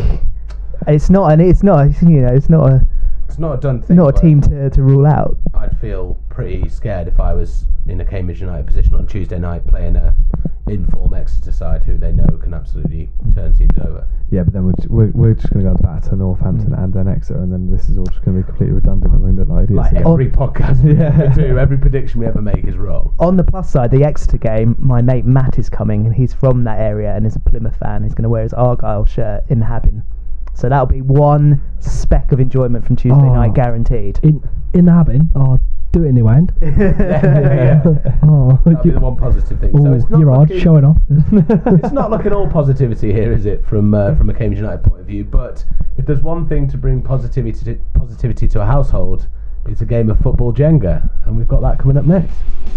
it's not an, it's not, a, you know, it's not a, It's not a done thing. not a but team to, to rule out. I'd feel pretty scared if I was in a Cambridge United position on Tuesday night playing a in-form Exeter side who they know can absolutely turn teams over. Yeah, but then we're, ju- we're, we're just going to go back to Northampton and then Exeter, and then this is all just going to be completely redundant and we're going to look like idiots. Like again. every podcast we Yeah. ever do, every prediction we ever make is wrong. On the plus side, the Exeter game, my mate Matt is coming, and he's from that area and is a Plymouth fan. He's going to wear his Argyle shirt in Habin. So that'll be one speck of enjoyment from Tuesday Oh. night, guaranteed. in in the Habin, oh, do it in the end. yeah. Oh, That'll be the one positive thing. So oh, it's not you're odd, looking- showing off. It's not looking all positivity here, is it, from uh, from a Cambridge United point of view? But if there's one thing to bring positivity to, positivity to a household, it's a game of football Jenga, and we've got that coming up next.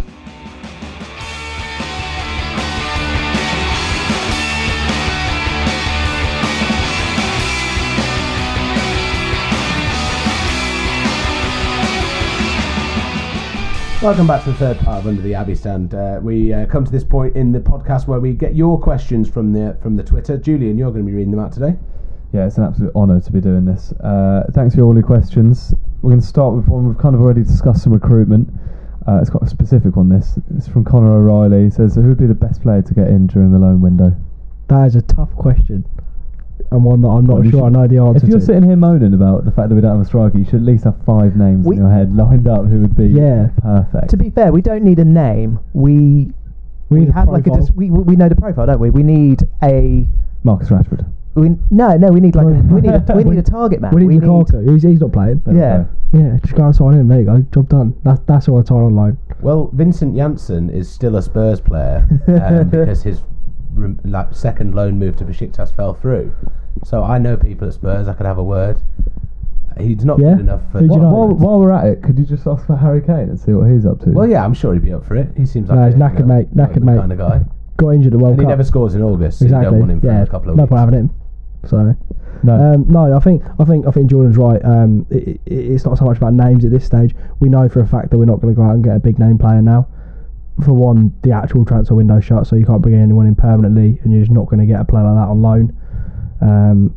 Welcome back to the third part of Under the Abbey Stand. Uh, we uh, come to this point in the podcast where we get your questions from the from the Twitter. Julian, you're going to be reading them out today. Yeah, it's an absolute honour to be doing this. Uh, thanks for all your questions. We're going to start with one we've kind of already discussed, some recruitment. Uh, it's quite a specific one, this. It's from Conor O'Reilly. He says, who would be the best player to get in during the loan window? That is a tough question, and one that I'm not Well, you sure I should- know the answer If you're to. sitting here moaning about the fact that we don't have a striker, you should at least have five names We- in your head lined up who would be Yeah. perfect. To be fair, we don't need a name. We We we, need a have like a profile. dis- we we know the profile, don't we? We need a Marcus Rashford. we no no we need like a, we need a, we need a target man. We need Lukaku. He's, he's not playing. There we Yeah. go. Yeah, just go and sign him. There you go. Job done. That's that's all I sign on loan. Well, Vincent Janssen is still a Spurs player um, because his rem- like second loan move to Besiktas fell through. So I know people at Spurs. I could have a word. He's not Yeah? good enough for. Who do you While, know? while, while we're at it, could you just ask for Harry Kane and see what he's up to? Well, yeah, I'm sure he'd be up for it. He seems like No, a, he's you knackered, know, mate, like knackered, the mate. kind of guy. Got injured at World And he Cup. never scores in August. So Exactly. you don't want him for yeah. another couple of no weeks. point having him. So. no. Um, no, I think I think I think Jordan's right. Um, it, it, it's not so much about names at this stage. We know for a fact that we're not going to go out and get a big name player now. For one, the actual transfer window shut, so you can't bring anyone in permanently, and you're just not going to get a player like that on loan. Um,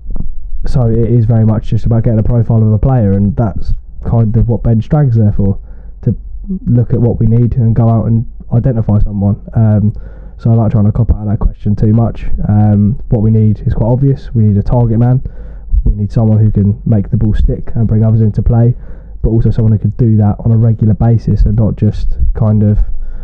so it is very much just about getting a profile of a player, and that's kind of what Ben Stragg's there for, to look at what we need and go out and identify someone. Um, so I'm not trying to cop out of that question too much. Um, what we need is quite obvious. We need a target man. We need someone who can make the ball stick and bring others into play, but also someone who can do that on a regular basis and not just kind of,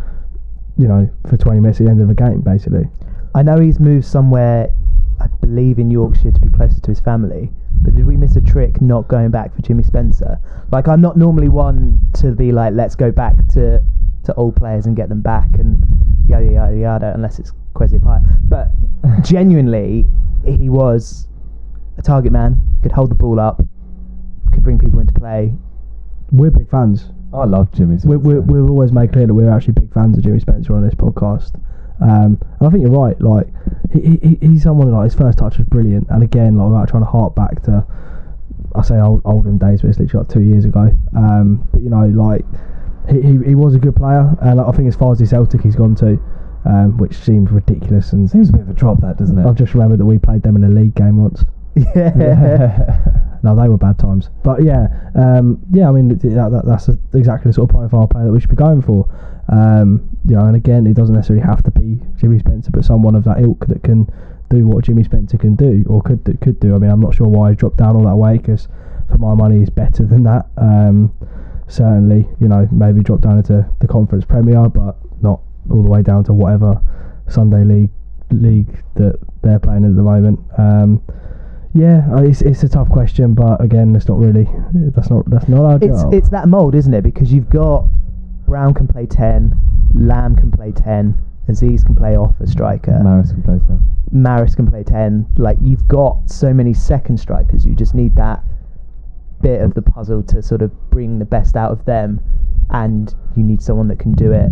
you know, for twenty minutes at the end of a game, basically. I know he's moved somewhere, I believe in Yorkshire, to be closer to his family. But did we miss a trick not going back for Jimmy Spencer? Like, I'm not normally one to be like, let's go back to, to old players and get them back and yada yada yada, unless it's Kwesi Appiah. But genuinely, he was a target man, could hold the ball up, could bring people into play. We're big fans. I love Jimmy We, we, Spencer. we've always made clear that we're actually big fans of Jimmy Spencer on this podcast. Um, and I think you're right. Like he, he he's someone like his first touch was brilliant. And again, like without trying to hark back to, I say old olden days, but it's literally like two years ago. Um, but you know, like he, he he was a good player, and like, I think as far as the Celtic he's gone to, um, which seemed ridiculous. And Seems a bit of a drop, that, doesn't it? I've just remembered that we played them in a league game once. Yeah. No, they were bad times. But yeah, um, yeah. I mean, that, that, that's a, exactly the sort of profile player that we should be going for. Um, you know, and again, it doesn't necessarily have to be Jimmy Spencer, but someone of that ilk that can do what Jimmy Spencer can do, or could do, could do. I mean, I'm not sure why he dropped down all that way, because for my money, he's better than that. Um, certainly, you know, maybe drop down into the Conference Premier, but not all the way down to whatever Sunday League league that they're playing at the moment. Um, Yeah, uh, it's it's a tough question, but again, it's not really. That's not that's not our It's job. it's that mould, isn't it? Because you've got Brown can play ten, Lamb can play ten, Aziz can play off a striker, Maris can play ten. Maris can play ten. Like, you've got so many second strikers. You just need that bit of the puzzle to sort of bring the best out of them, and you need someone that can do it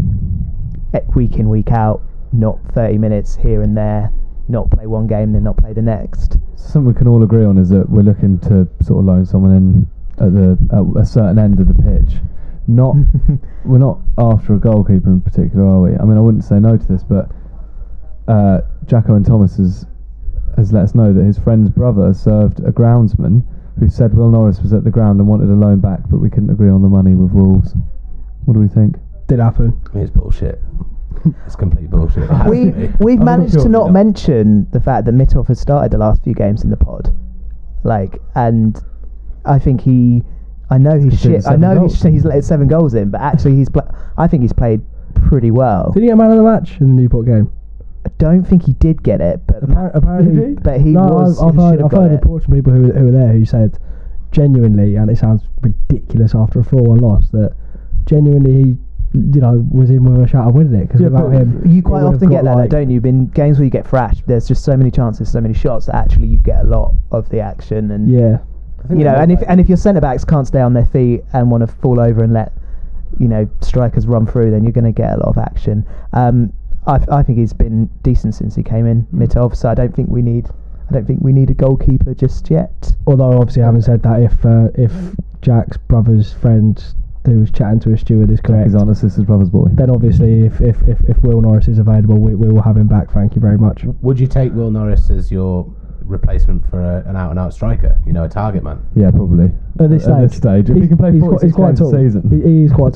eh, week in, week out, not thirty minutes here and there, not play one game then not play the next. Something we can all agree on is that we're looking to sort of loan someone in at the at a certain end of the pitch. Not we're not after a goalkeeper in particular, are we? I mean, I wouldn't say no to this, but uh, Jacko and Thomas has has let us know that his friend's brother served a groundsman who said Will Norris was at the ground and wanted a loan back, but we couldn't agree on the money with Wolves. What do we think? Did happen. I mean, it's bullshit. It's complete bullshit. It has We, to be. we've I'm not managed sure to we not don't. mention the fact that Mitov has started the last few games in the pod. Like, and I think he, I know he's conceded shit. I seven know goals. he's, he's let seven goals in, but actually he's, pla I think he's played pretty well. Did he get man of the match in the Newport game? I don't think he did get it, but Appar- apparently, but he no, was. I've, I've he heard, should have I've got heard it. reports from people who, who were there who said genuinely, and it sounds ridiculous after a four one loss, that genuinely he, you know, was in with a shout of winning it, because Yeah, without but him, You he quite would have often got get that, like, though, don't you? In games where you get thrashed, there's just so many chances, so many shots that actually you get a lot of the action, and Yeah, I think you know, they and if like- and if your centre backs can't stay on their feet and want to fall over and let, you know, strikers run through, then you're going to get a lot of action. Um, I I think he's been decent since he came in, Mitov. So I don't think we need I don't think we need a goalkeeper just yet. although obviously having said that, if uh, if Jack's brother's friend who was chatting to a steward is correct, His aunt and sister's brother's boy. then obviously if, if, if, if Will Norris is available, we, we will have him back. Thank you very much. Would you take Will Norris as your replacement for a, an out-and-out striker? You know, a target man. Yeah, probably. At this At stage, this stage, if he's, he can play he's quite, forty-six he's quite games a tall. season. He, he is quite tall.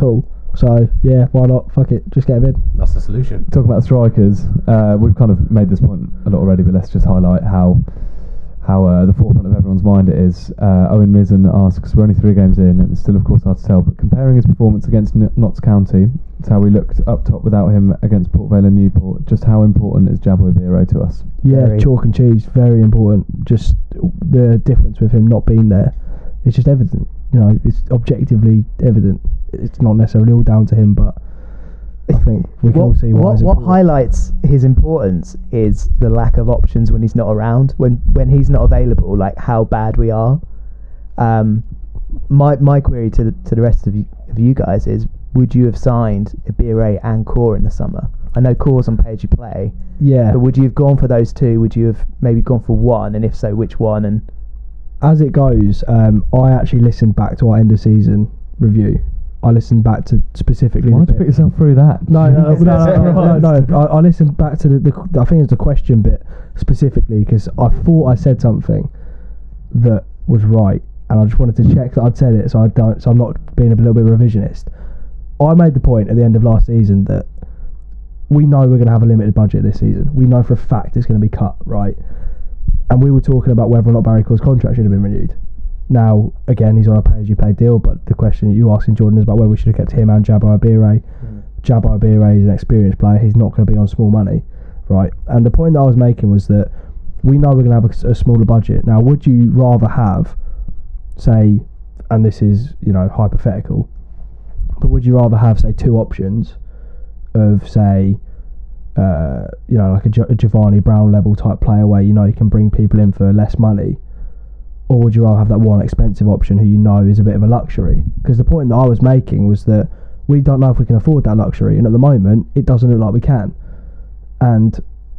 So yeah, why not? Fuck it, just get him in. That's the solution. Talking about strikers, uh, we've kind of made this point a lot already, but let's just highlight how how uh, the forefront of everyone's mind it is. Uh, Owen Mizzen asks, we're only three games in, and it's still of course hard to tell, but comparing his performance against N- Notts County to how we looked up top without him against Port Vale and Newport, just how important is Jabo Ibire to us? Yeah, Very. chalk and cheese, very important. Just the difference with him not being there, it's just evident. You know, it's objectively evident. It's not necessarily all down to him, but I think we can what, all see why. what, he's what important. highlights his importance is the lack of options when he's not around. When when he's not available, like how bad we are. Um, my my query to the, to the rest of you, of you guys is: would you have signed Ibire and Core in the summer? I know Core's on pay as you play, Yeah, but would you have gone for those two? Would you have maybe gone for one? And if so, which one? And as it goes, um, I actually listened back to our end of season review. I listened back to specifically. Why the don't you bit- put yourself through that? No, no, no, no, no, no, no. I, I listened back to the, the. I think it was the question bit specifically because I thought I said something that was right, and I just wanted to check that I'd said it, so I don't. So I'm not being a little bit revisionist. I made the point at the end of last season that we know we're going to have a limited budget this season. We know for a fact it's going to be cut, right? And we were talking about whether or not Barry Core's contract should have been renewed. Now, again, he's on a pay-as-you-play deal, but the question that you asking Jordan is about whether we should have kept him and Jabo Ibire. Mm. Jabo Ibire is an experienced player. He's not going to be on small money, right? And the point that I was making was that we know we're going to have a, a smaller budget. Now, would you rather have, say, and this is, you know, hypothetical, but would you rather have, say, two options of, say, uh, you know, like a, Gi- a Giovanni Brown level type player where, you know, you can bring people in for less money? Or would you rather have that one expensive option who you know is a bit of a luxury? Because the point that I was making was that we don't know if we can afford that luxury, and at the moment it doesn't look like we can. And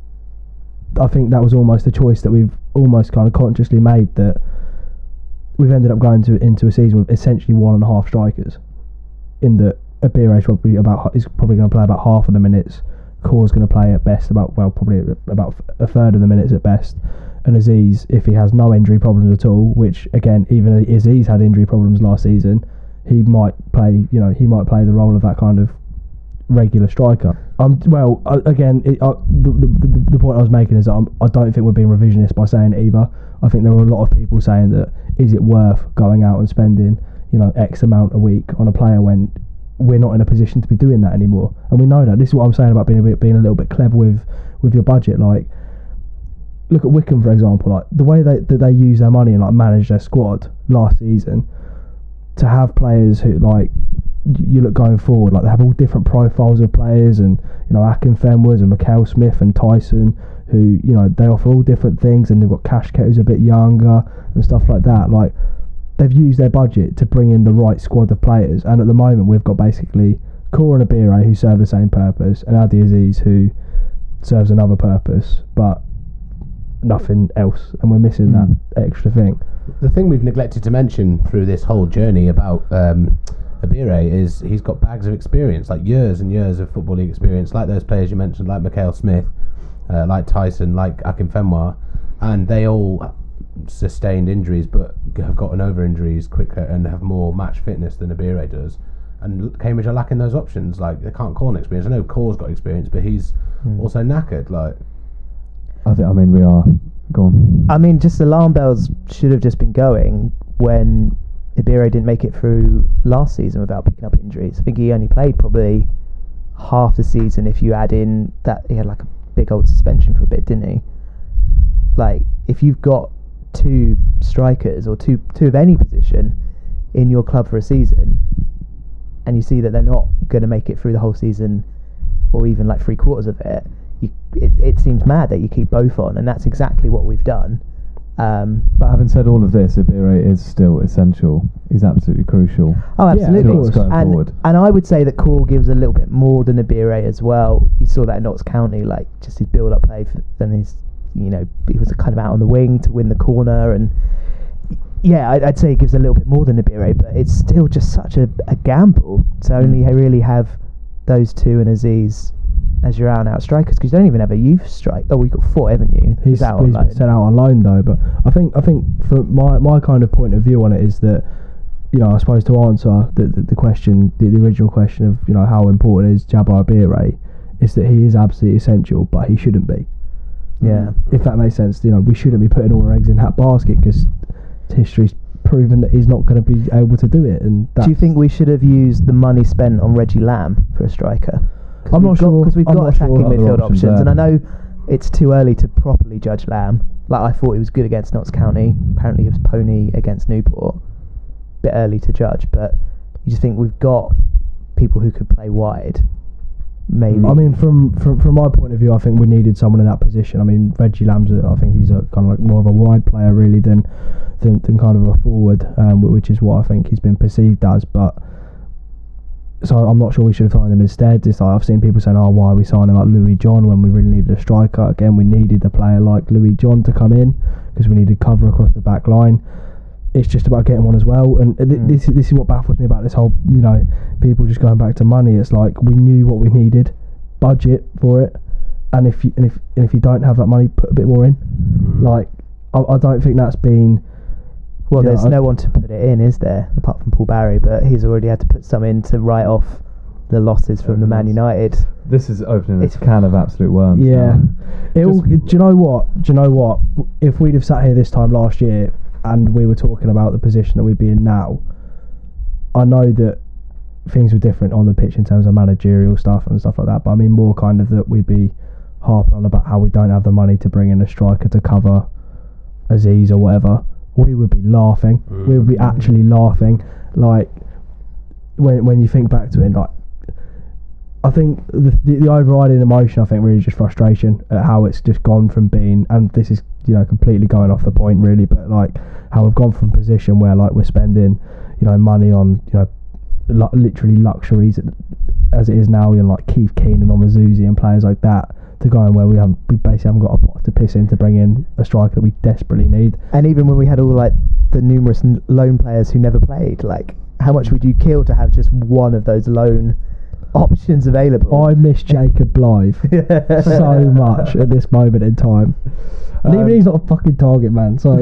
I think that was almost a choice that we've almost kind of consciously made, that we've ended up going to into a season with essentially one and a half strikers. In that Ibire is probably about is probably going to play about half of the minutes. Core's going to play at best about well probably about a third of the minutes at best. And Aziz, if he has no injury problems at all, which again, even Aziz had injury problems last season, he might play. You know, he might play the role of that kind of regular striker. Um, well, uh, again, it, uh, the, the the point I was making is that I'm, I don't think we're being revisionist by saying it either. I think there were a lot of people saying that is it worth going out and spending, you know, X amount a week on a player when we're not in a position to be doing that anymore, and we know that. This is what I'm saying about being a bit, being a little bit clever with with your budget, like. Look at Wickham, for example, like the way they, that they use their money and like manage their squad last season, to have players who like you look going forward, like they have all different profiles of players, and you know Akinfenwa and Mikael Smith and Tyson, who you know they offer all different things, and they've got Cashket who's a bit younger and stuff like that. Like they've used their budget to bring in the right squad of players, and at the moment we've got basically Core and Ibire who serve the same purpose, and Adi Aziz who serves another purpose, but nothing else, and we're missing mm. that extra thing. The thing we've neglected to mention through this whole journey about um, Ibire is he's got bags of experience, like years and years of Football League experience, like those players you mentioned, like Mikael Smith, uh, like Tyson, like Akinfenwa, and they all sustained injuries but have gotten over injuries quicker and have more match fitness than Ibire does. And Cambridge are lacking those options. Like they can't call an experience. I know Core's got experience, but he's mm. also knackered. Like. I think. I mean, we are. Go on. I mean, just alarm bells should have just been going when Ibire didn't make it through last season without picking up injuries. I think he only played probably half the season if you add in that he had like a big old suspension for a bit, didn't he? Like, if you've got two strikers or two two of any position in your club for a season, and you see that they're not going to make it through the whole season, or even like three quarters of it. You, it, it seems mad that you keep both on, and that's exactly what we've done. Um, but having said all of this, Ibire is still essential. He's absolutely crucial. Oh, absolutely. Yeah, going and, forward. and I would say that Core gives a little bit more than Ibire as well. You saw that in Notts County, like just his build-up play, for, and his, you know, he was kind of out on the wing to win the corner, and yeah, I'd, I'd say he gives a little bit more than Ibire, but it's still just such a, a gamble to only really have those two and Aziz as your out-and-out strikers, because you don't even have a youth strike. Oh, we've got four, haven't you? He's, he's out been sent out on loan though, but I think I think from my my kind of point of view on it is that you know, I suppose to answer the the, the question, the, the original question of you know how important is Jabbar Bire, is that he is absolutely essential, but he shouldn't be. Yeah. If that makes sense, you know, we shouldn't be putting all our eggs in that basket because history's proven that he's not going to be able to do it. And do you think we should have used the money spent on Reggie Lamb for a striker? I'm not sure because we've I'm got not sure attacking other midfield options options, there. and I know it's too early to properly judge Lamb. Like I thought he was good against Notts County. Apparently he was pony against Newport. Bit early to judge, but you just think we've got people who could play wide. Maybe. I mean, from, from from my point of view, I think we needed someone in that position. I mean, Reggie Lamb's, a, I think he's a kind of like more of a wide player really than than, than kind of a forward, um, which is what I think he's been perceived as. But so I'm not sure we should have signed him instead. It's like I've seen people saying, "Oh, why are we signing like Louis John when we really needed a striker?" Again, we needed a player like Louis John to come in because we needed cover across the back line. It's just about getting one as well, and th- Mm. this this is what baffles me about this whole, you know, people just going back to money. It's like we knew what we needed, budget for it, and if you and if and if you don't have that money, put a bit more in. Like I, I don't think that's been. well, yeah, there's I- no one to put it in, is there? Apart from Paul Barry, but he's already had to put some in to write off the losses from the Man United. This is opening a It's- can of absolute worms. Yeah, now. it'll, Just- do you know what? Do you know what? If we'd have sat here this time last year and we were talking about the position that we'd be in now, I know that things were different on the pitch in terms of managerial stuff and stuff like that. But I mean, more kind of that we'd be harping on about how we don't have the money to bring in a striker to cover Aziz or whatever. We would be laughing. Mm. We would be actually laughing. Like when when you think back to it, like. I think the, the the overriding emotion, I think, really just frustration at how it's just gone from being, and this is, you know, completely going off the point really, but like how we've gone from a position where like we're spending, you know, money on, you know, lu- literally luxuries as it is now, you know, like Keith Keenan or Mazuzi and players like that, to going where we haven't, we basically haven't got a pot to piss in to bring in a striker that we desperately need. And even when we had all like the numerous n- loan players who never played, like how much would you kill to have just one of those loan options available? I miss Jacob Blythe so much at this moment in time. And even Um, he's not a fucking target man, so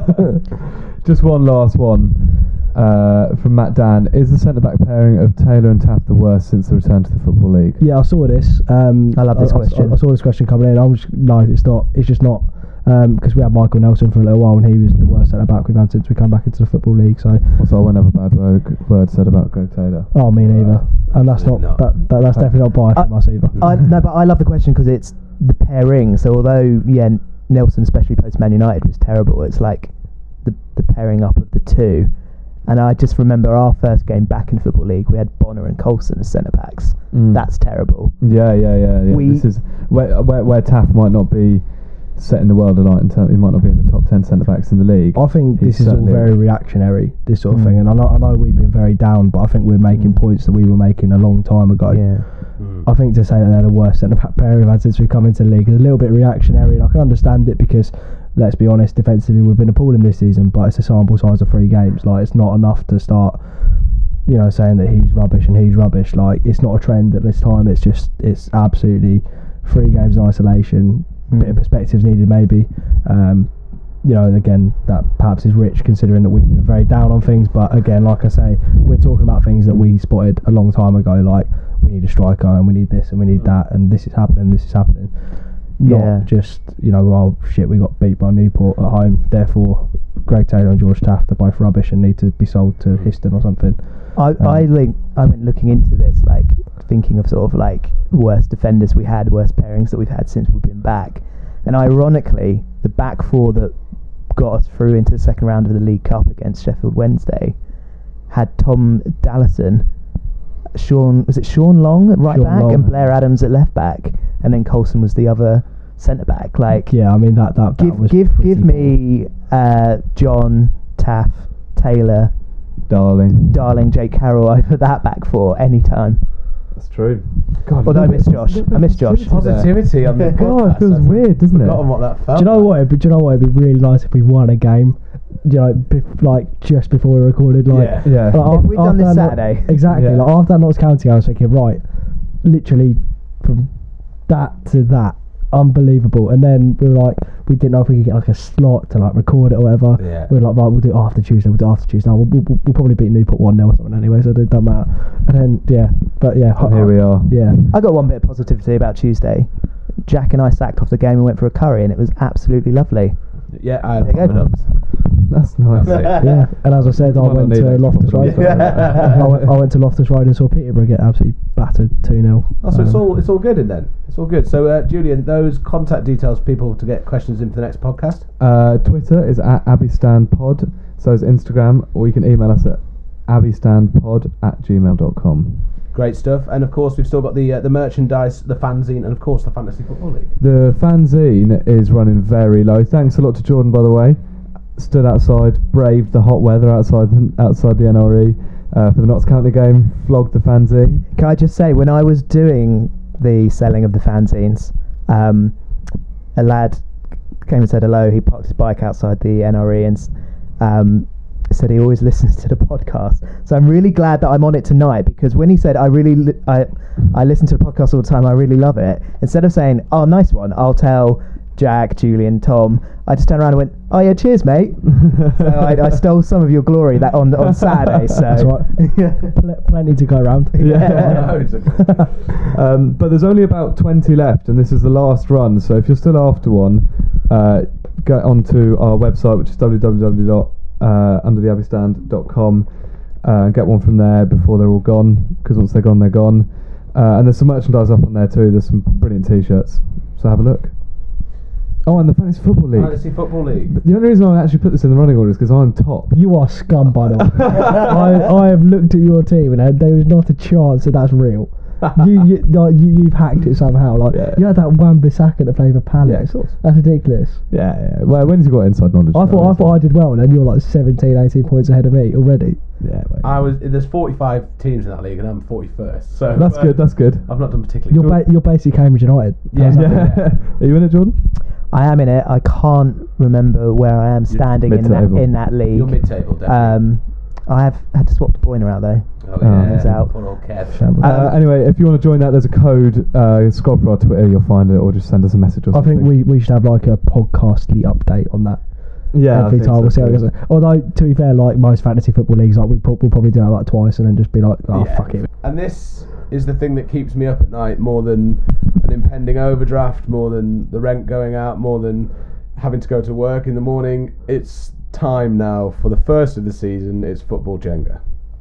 Just one last one uh, from Matt Dan. Is the centre back pairing of Taylor and Taft the worst since the return to the Football League? yeah, I saw this. Um, I love this I, question. I, I saw this question coming in. I was no, it's not. It's just not. Because we had Michael Nelson for a little while, and he was the worst centre back we've had since we come back into the Football League. So, Also, I won't have a bad word, word said about Greg Taylor. oh, me neither. And that's not, Not. that, that. That's definitely not bias I- from us either. I, no, but I love the question because it's the pairing. So although yeah, Nelson, especially post Man United, was terrible, it's like the the pairing up of the two. And I just remember our first game back in the Football League, we had Bonner and Coulson as centre backs. Mm. That's terrible. Yeah, yeah, yeah. yeah. We- this is where, where where Taft might not be setting the world alight in terms. He might not be in the top ten centre backs in the league. I think He's this is all certainly- very reactionary, this sort of Mm. thing. And I know, I know we've been very down, but I think we're making Mm. points that we were making a long time ago. Yeah. I think to say that they're the worst centre back pair we've had since we've come into the league is a little bit reactionary, and I can understand it because, let's be honest, defensively we've been appalling this season, but it's a sample size of three games. Like, it's not enough to start, you know, saying that he's rubbish and he's rubbish. Like, it's not a trend at this time. It's just, it's absolutely three games in isolation. Mm. Bit of perspectives needed maybe. Um, you know, and again, that perhaps is rich considering that we've been very down on things. But again, like I say, we're talking about things that we spotted a long time ago. Like, we need a striker and we need this and we need that and this is happening, this is happening. Not Yeah. just, you know, well, shit, we got beat by Newport at home, therefore Greg Taylor and George Taft are both rubbish and need to be sold to Histon or something. I I Um, link, I went looking into this, like thinking of sort of like worst defenders we had, worst pairings that we've had since we've been back, and ironically, the back four that got us through into the second round of the League Cup against Sheffield Wednesday had Tom Dallison, Sean was it Sean Long at right Sean back, Long. and Blair Adams at left back, and then Coulson was the other centre back. Like, Yeah, I mean, that, that, that give was give pretty give me uh, John, Taff, Taylor, Darling. Darling, Jake Carroll over that back four any time. That's true. God, Although I miss Josh. I miss Josh. Positivity on the God, it feels podcast. weird, doesn't it? Forgotten what that felt. Do you know like. what? It'd be, do you know what? It'd be really nice if we won a game. You know, bef- like just before we recorded, like Yeah. Yeah. like, If we'd done this after that Saturday. Not- exactly. Yeah. Like after that Notts County, I was thinking, right, literally from that to that, unbelievable. And then we were like, we didn't know if we could get like a slot to like record it or whatever. Yeah. We were like, right, we'll do it after Tuesday. We'll do it after Tuesday. No, we'll, we'll, we'll probably beat Newport one nil or something anyway, so it doesn't matter. And then yeah, but yeah, And here we are. Yeah, I got one bit of positivity about Tuesday. Jack and I sacked off the game and went for a curry, and it was absolutely lovely. Yeah, I There you had go. it. That's nice. That's it. yeah. And as I said, I Well, went I need to extra Loftus Road. property. I, went, I went to Loftus Road and saw Peterborough get absolutely battered two nil. Oh, so it's all it's all good in then. It's all good. So uh, Julian, those contact details for people to get questions in for the next podcast. Uh, Twitter is at AbbeyStandPod. So is Instagram, or you can email us at AbbeyStandPod at gmail dot com. Great stuff. And of course, we've still got the uh, the merchandise, the fanzine, and of course the Fantasy Football League. The fanzine is running very low. Thanks a lot to Jordan, by the way. Stood outside, braved the hot weather outside the, outside the N R E uh, for the Notts County game, flogged the fanzine. Can I just say, when I was doing the selling of the fanzines, um, a lad came and said hello. He parked his bike outside the N R E and s- um, said he always listens to the podcast. So I'm really glad that I'm on it tonight, because when he said I really li- I I listen to the podcast all the time, I really love it, instead of saying, oh, nice one, I'll tell Jack, Julian, Tom, I just turned around and went, oh yeah, cheers mate. So I, I stole some of your glory that on on Saturday. So That's right. Pl- plenty to go around. Yeah. Loads of good. um, but there's only about twenty left, and this is the last run. So if you're still after one, uh, get onto our website, which is w w w dot under the abbey stand dot com, uh, and get one from there before they're all gone. Because once they're gone, they're gone. Uh, and there's some merchandise up on there too. There's some brilliant t-shirts. So have a look. Oh, and the Fantasy Football League. Fantasy Football League. The only reason I actually put this in the running order is because I'm top. You are scum, by the way. I, I have looked at your team and there is not a chance that that's real. you, you, like, you, you've hacked it somehow. Like Yeah. you had that Wan-Bissaka to play for Yeah, Palace. of course. That's ridiculous. Yeah, yeah. Well, when's you got inside knowledge? I thought I thought I did well, and then you're like seventeen, eighteen points ahead of me already. Yeah, wait. I was. There's forty-five teams in that league, and I'm forty-first. So That's uh, good. That's good. I've not done particularly. You're ba- you're basically Cambridge United. Yeah, How's that? Yeah. Are you in it, Jordan? I am in it. I can't remember where I am standing in that mid-table. in that league. You're mid-table, definitely. Um, I have had to swap De Bruyne out though. oh, yeah. He's out. Poor old Kev. Shambles. Uh, anyway, if you want to join that, there's a code. Uh, scroll through our Twitter, you'll find it, or just send us a message or I something. think we, we should have like a podcastly update on that yeah, I every think time. so We'll see how it too. goes. Although to be fair, like most fantasy football leagues, like we pro- we'll probably do that like twice and then just be like, oh Yeah. fuck it. And this is the thing that keeps me up at night more than an impending overdraft, more than the rent going out, more than having to go to work in the morning. It's time now for the first of the season. It's football Jenga.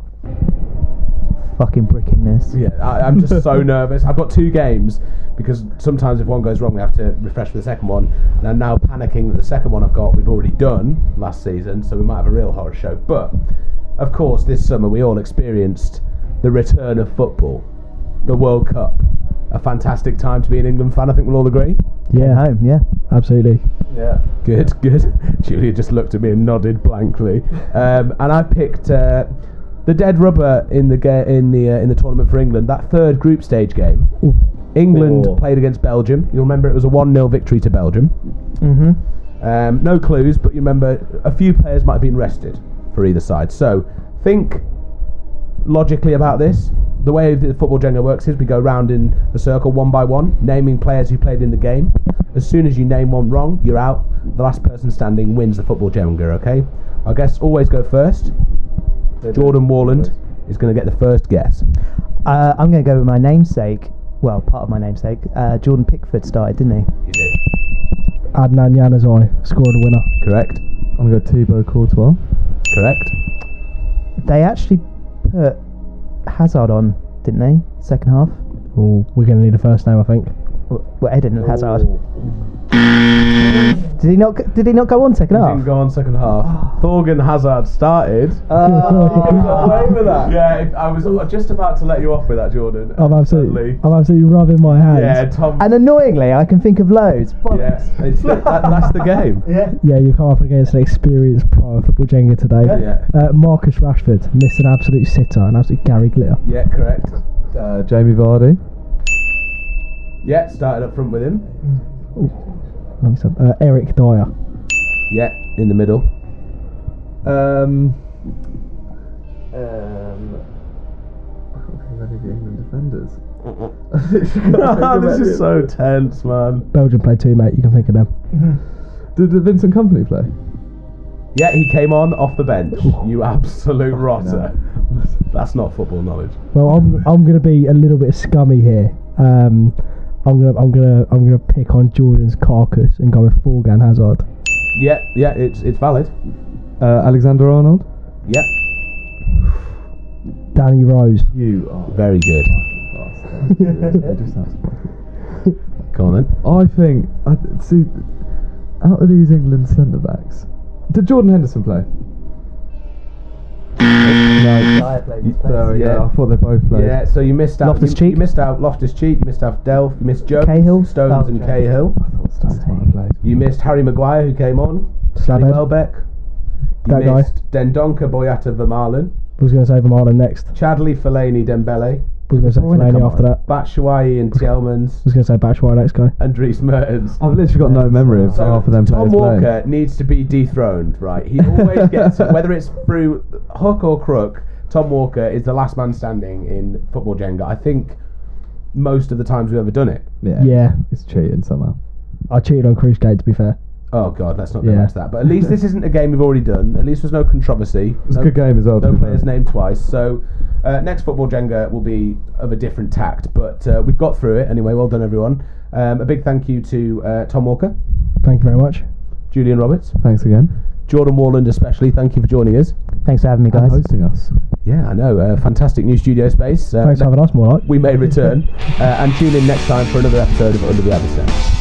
Fucking brickingness. Yeah, I, I'm just so nervous. I've got two games because sometimes if one goes wrong, we have to refresh for the second one. And I'm now panicking that the second one I've got we've already done last season, so we might have a real horror show. But of course, this summer we all experienced the return of football, the World Cup. A fantastic time to be an England fan. I think we'll all agree. Yeah, Home, yeah. absolutely. Yeah. Good, good. Julia just looked at me and nodded blankly. Um, and I picked uh, the dead rubber in the ga- in the uh, in the tournament for England. That third group stage game. Ooh. England Oh. played against Belgium. You'll remember it was a one nil victory to Belgium. Mm-hmm. Um, no clues, but you remember a few players might have been rested for either side. So think logically about this. The way the football Jenga works is we go round in a circle one by one, naming players who played in the game. As soon as you name one wrong, you're out. The last person standing wins the football Jenga, okay? Our guests always go first. Jordan Warland is going to get the first guess. Uh, I'm going to go with my namesake. Well, part of my namesake. Uh, Jordan Pickford started, didn't he? He did. Adnan Januzaj scored a winner. Correct. I'm going to go Thibaut Courtois. Correct. They actually put Hazard on, didn't they? Second half. Oh, we're going to need a first name, I think. Well, well Eden Hazard. Did he not? go- Did he not go on second He half? didn't go on second half. Thorgan Hazard started. Oh. away with that. Yeah, if- I was just about to let you off with that, Jordan. I'm absolutely, Suddenly- I'm absolutely rubbing my hands. Yeah, Tom. And annoyingly, I can think of loads. Yeah, it's the, that, that's the game. Yeah. Yeah, you come up against an experienced pro of football Jenga today. Yeah. Uh, Marcus Rashford missed an absolute sitter, an absolute Gary Glitter. Yeah, correct. Uh, Jamie Vardy. Yeah, started up front with him. Let me stop. Uh, Eric Dyer. Yeah, in the middle. Um, Um, Any of the England defenders. This is so tense, man. Belgium played two, mate. You can think of them. Did, did Vincent Kompany play? Yeah, he came on off the bench. You absolute rotter. That's not football knowledge. Well, I'm I'm gonna be a little bit scummy here. Um, I'm gonna I'm gonna I'm gonna pick on Jordan's carcass and go with Forgan Hazard. Yeah, yeah, it's it's valid. Uh, Alexander Arnold? Yeah, Danny Rose. You are very good. Go on then. I think, I th- see, out of these England centre backs, did Jordan Henderson play? No. There we Yeah. go. I thought they both played. Yeah, so you missed out. Loftus-Cheek? You, you missed out Loftus-Cheek. You missed out Delph. You missed Jones, Cahill? Stones, Oh, and okay. Cahill. I thought Stones might have played. You missed Harry Maguire, who came on. Danny Slabhead. Welbeck. You That guy. missed Dendonka Boyata Vermaelen. Was gonna say Vermaelen next. Chadley Fellaini Dembele. Was gonna say Bruyne, come Fellaini on. after that. Batshuayi and Tielemans. Was gonna say Batshuayi next guy. And Dries Mertens. I've literally got no memory of So half of them Tom players Walker playing. needs to be dethroned, right? He always gets it, whether it's through hook or crook. Tom Walker is the last man standing in football Jenga. I think most of the times we've ever done it. Yeah. Yeah. It's cheating somehow. I cheated on Cruise Gate, to be fair. Oh God, let's not go Yeah. back to that. But at least this isn't a game we've already done. At least there's no controversy. It was no, a good game as well. to No be fair. players named twice. So uh, next football Jenga will be of a different tact. But uh, we've got through it anyway. Well done, everyone. Um, a big thank you to uh, Tom Walker, Thank you very much. Julian Roberts, Thanks again. Jordan Warland especially. Thank you for joining us. Thanks for having me, And guys. hosting us. Yeah, I know. Uh, fantastic new studio space. Uh, Thanks for having us, more like. we may return uh, and tune in next time for another episode of Under the Abyss.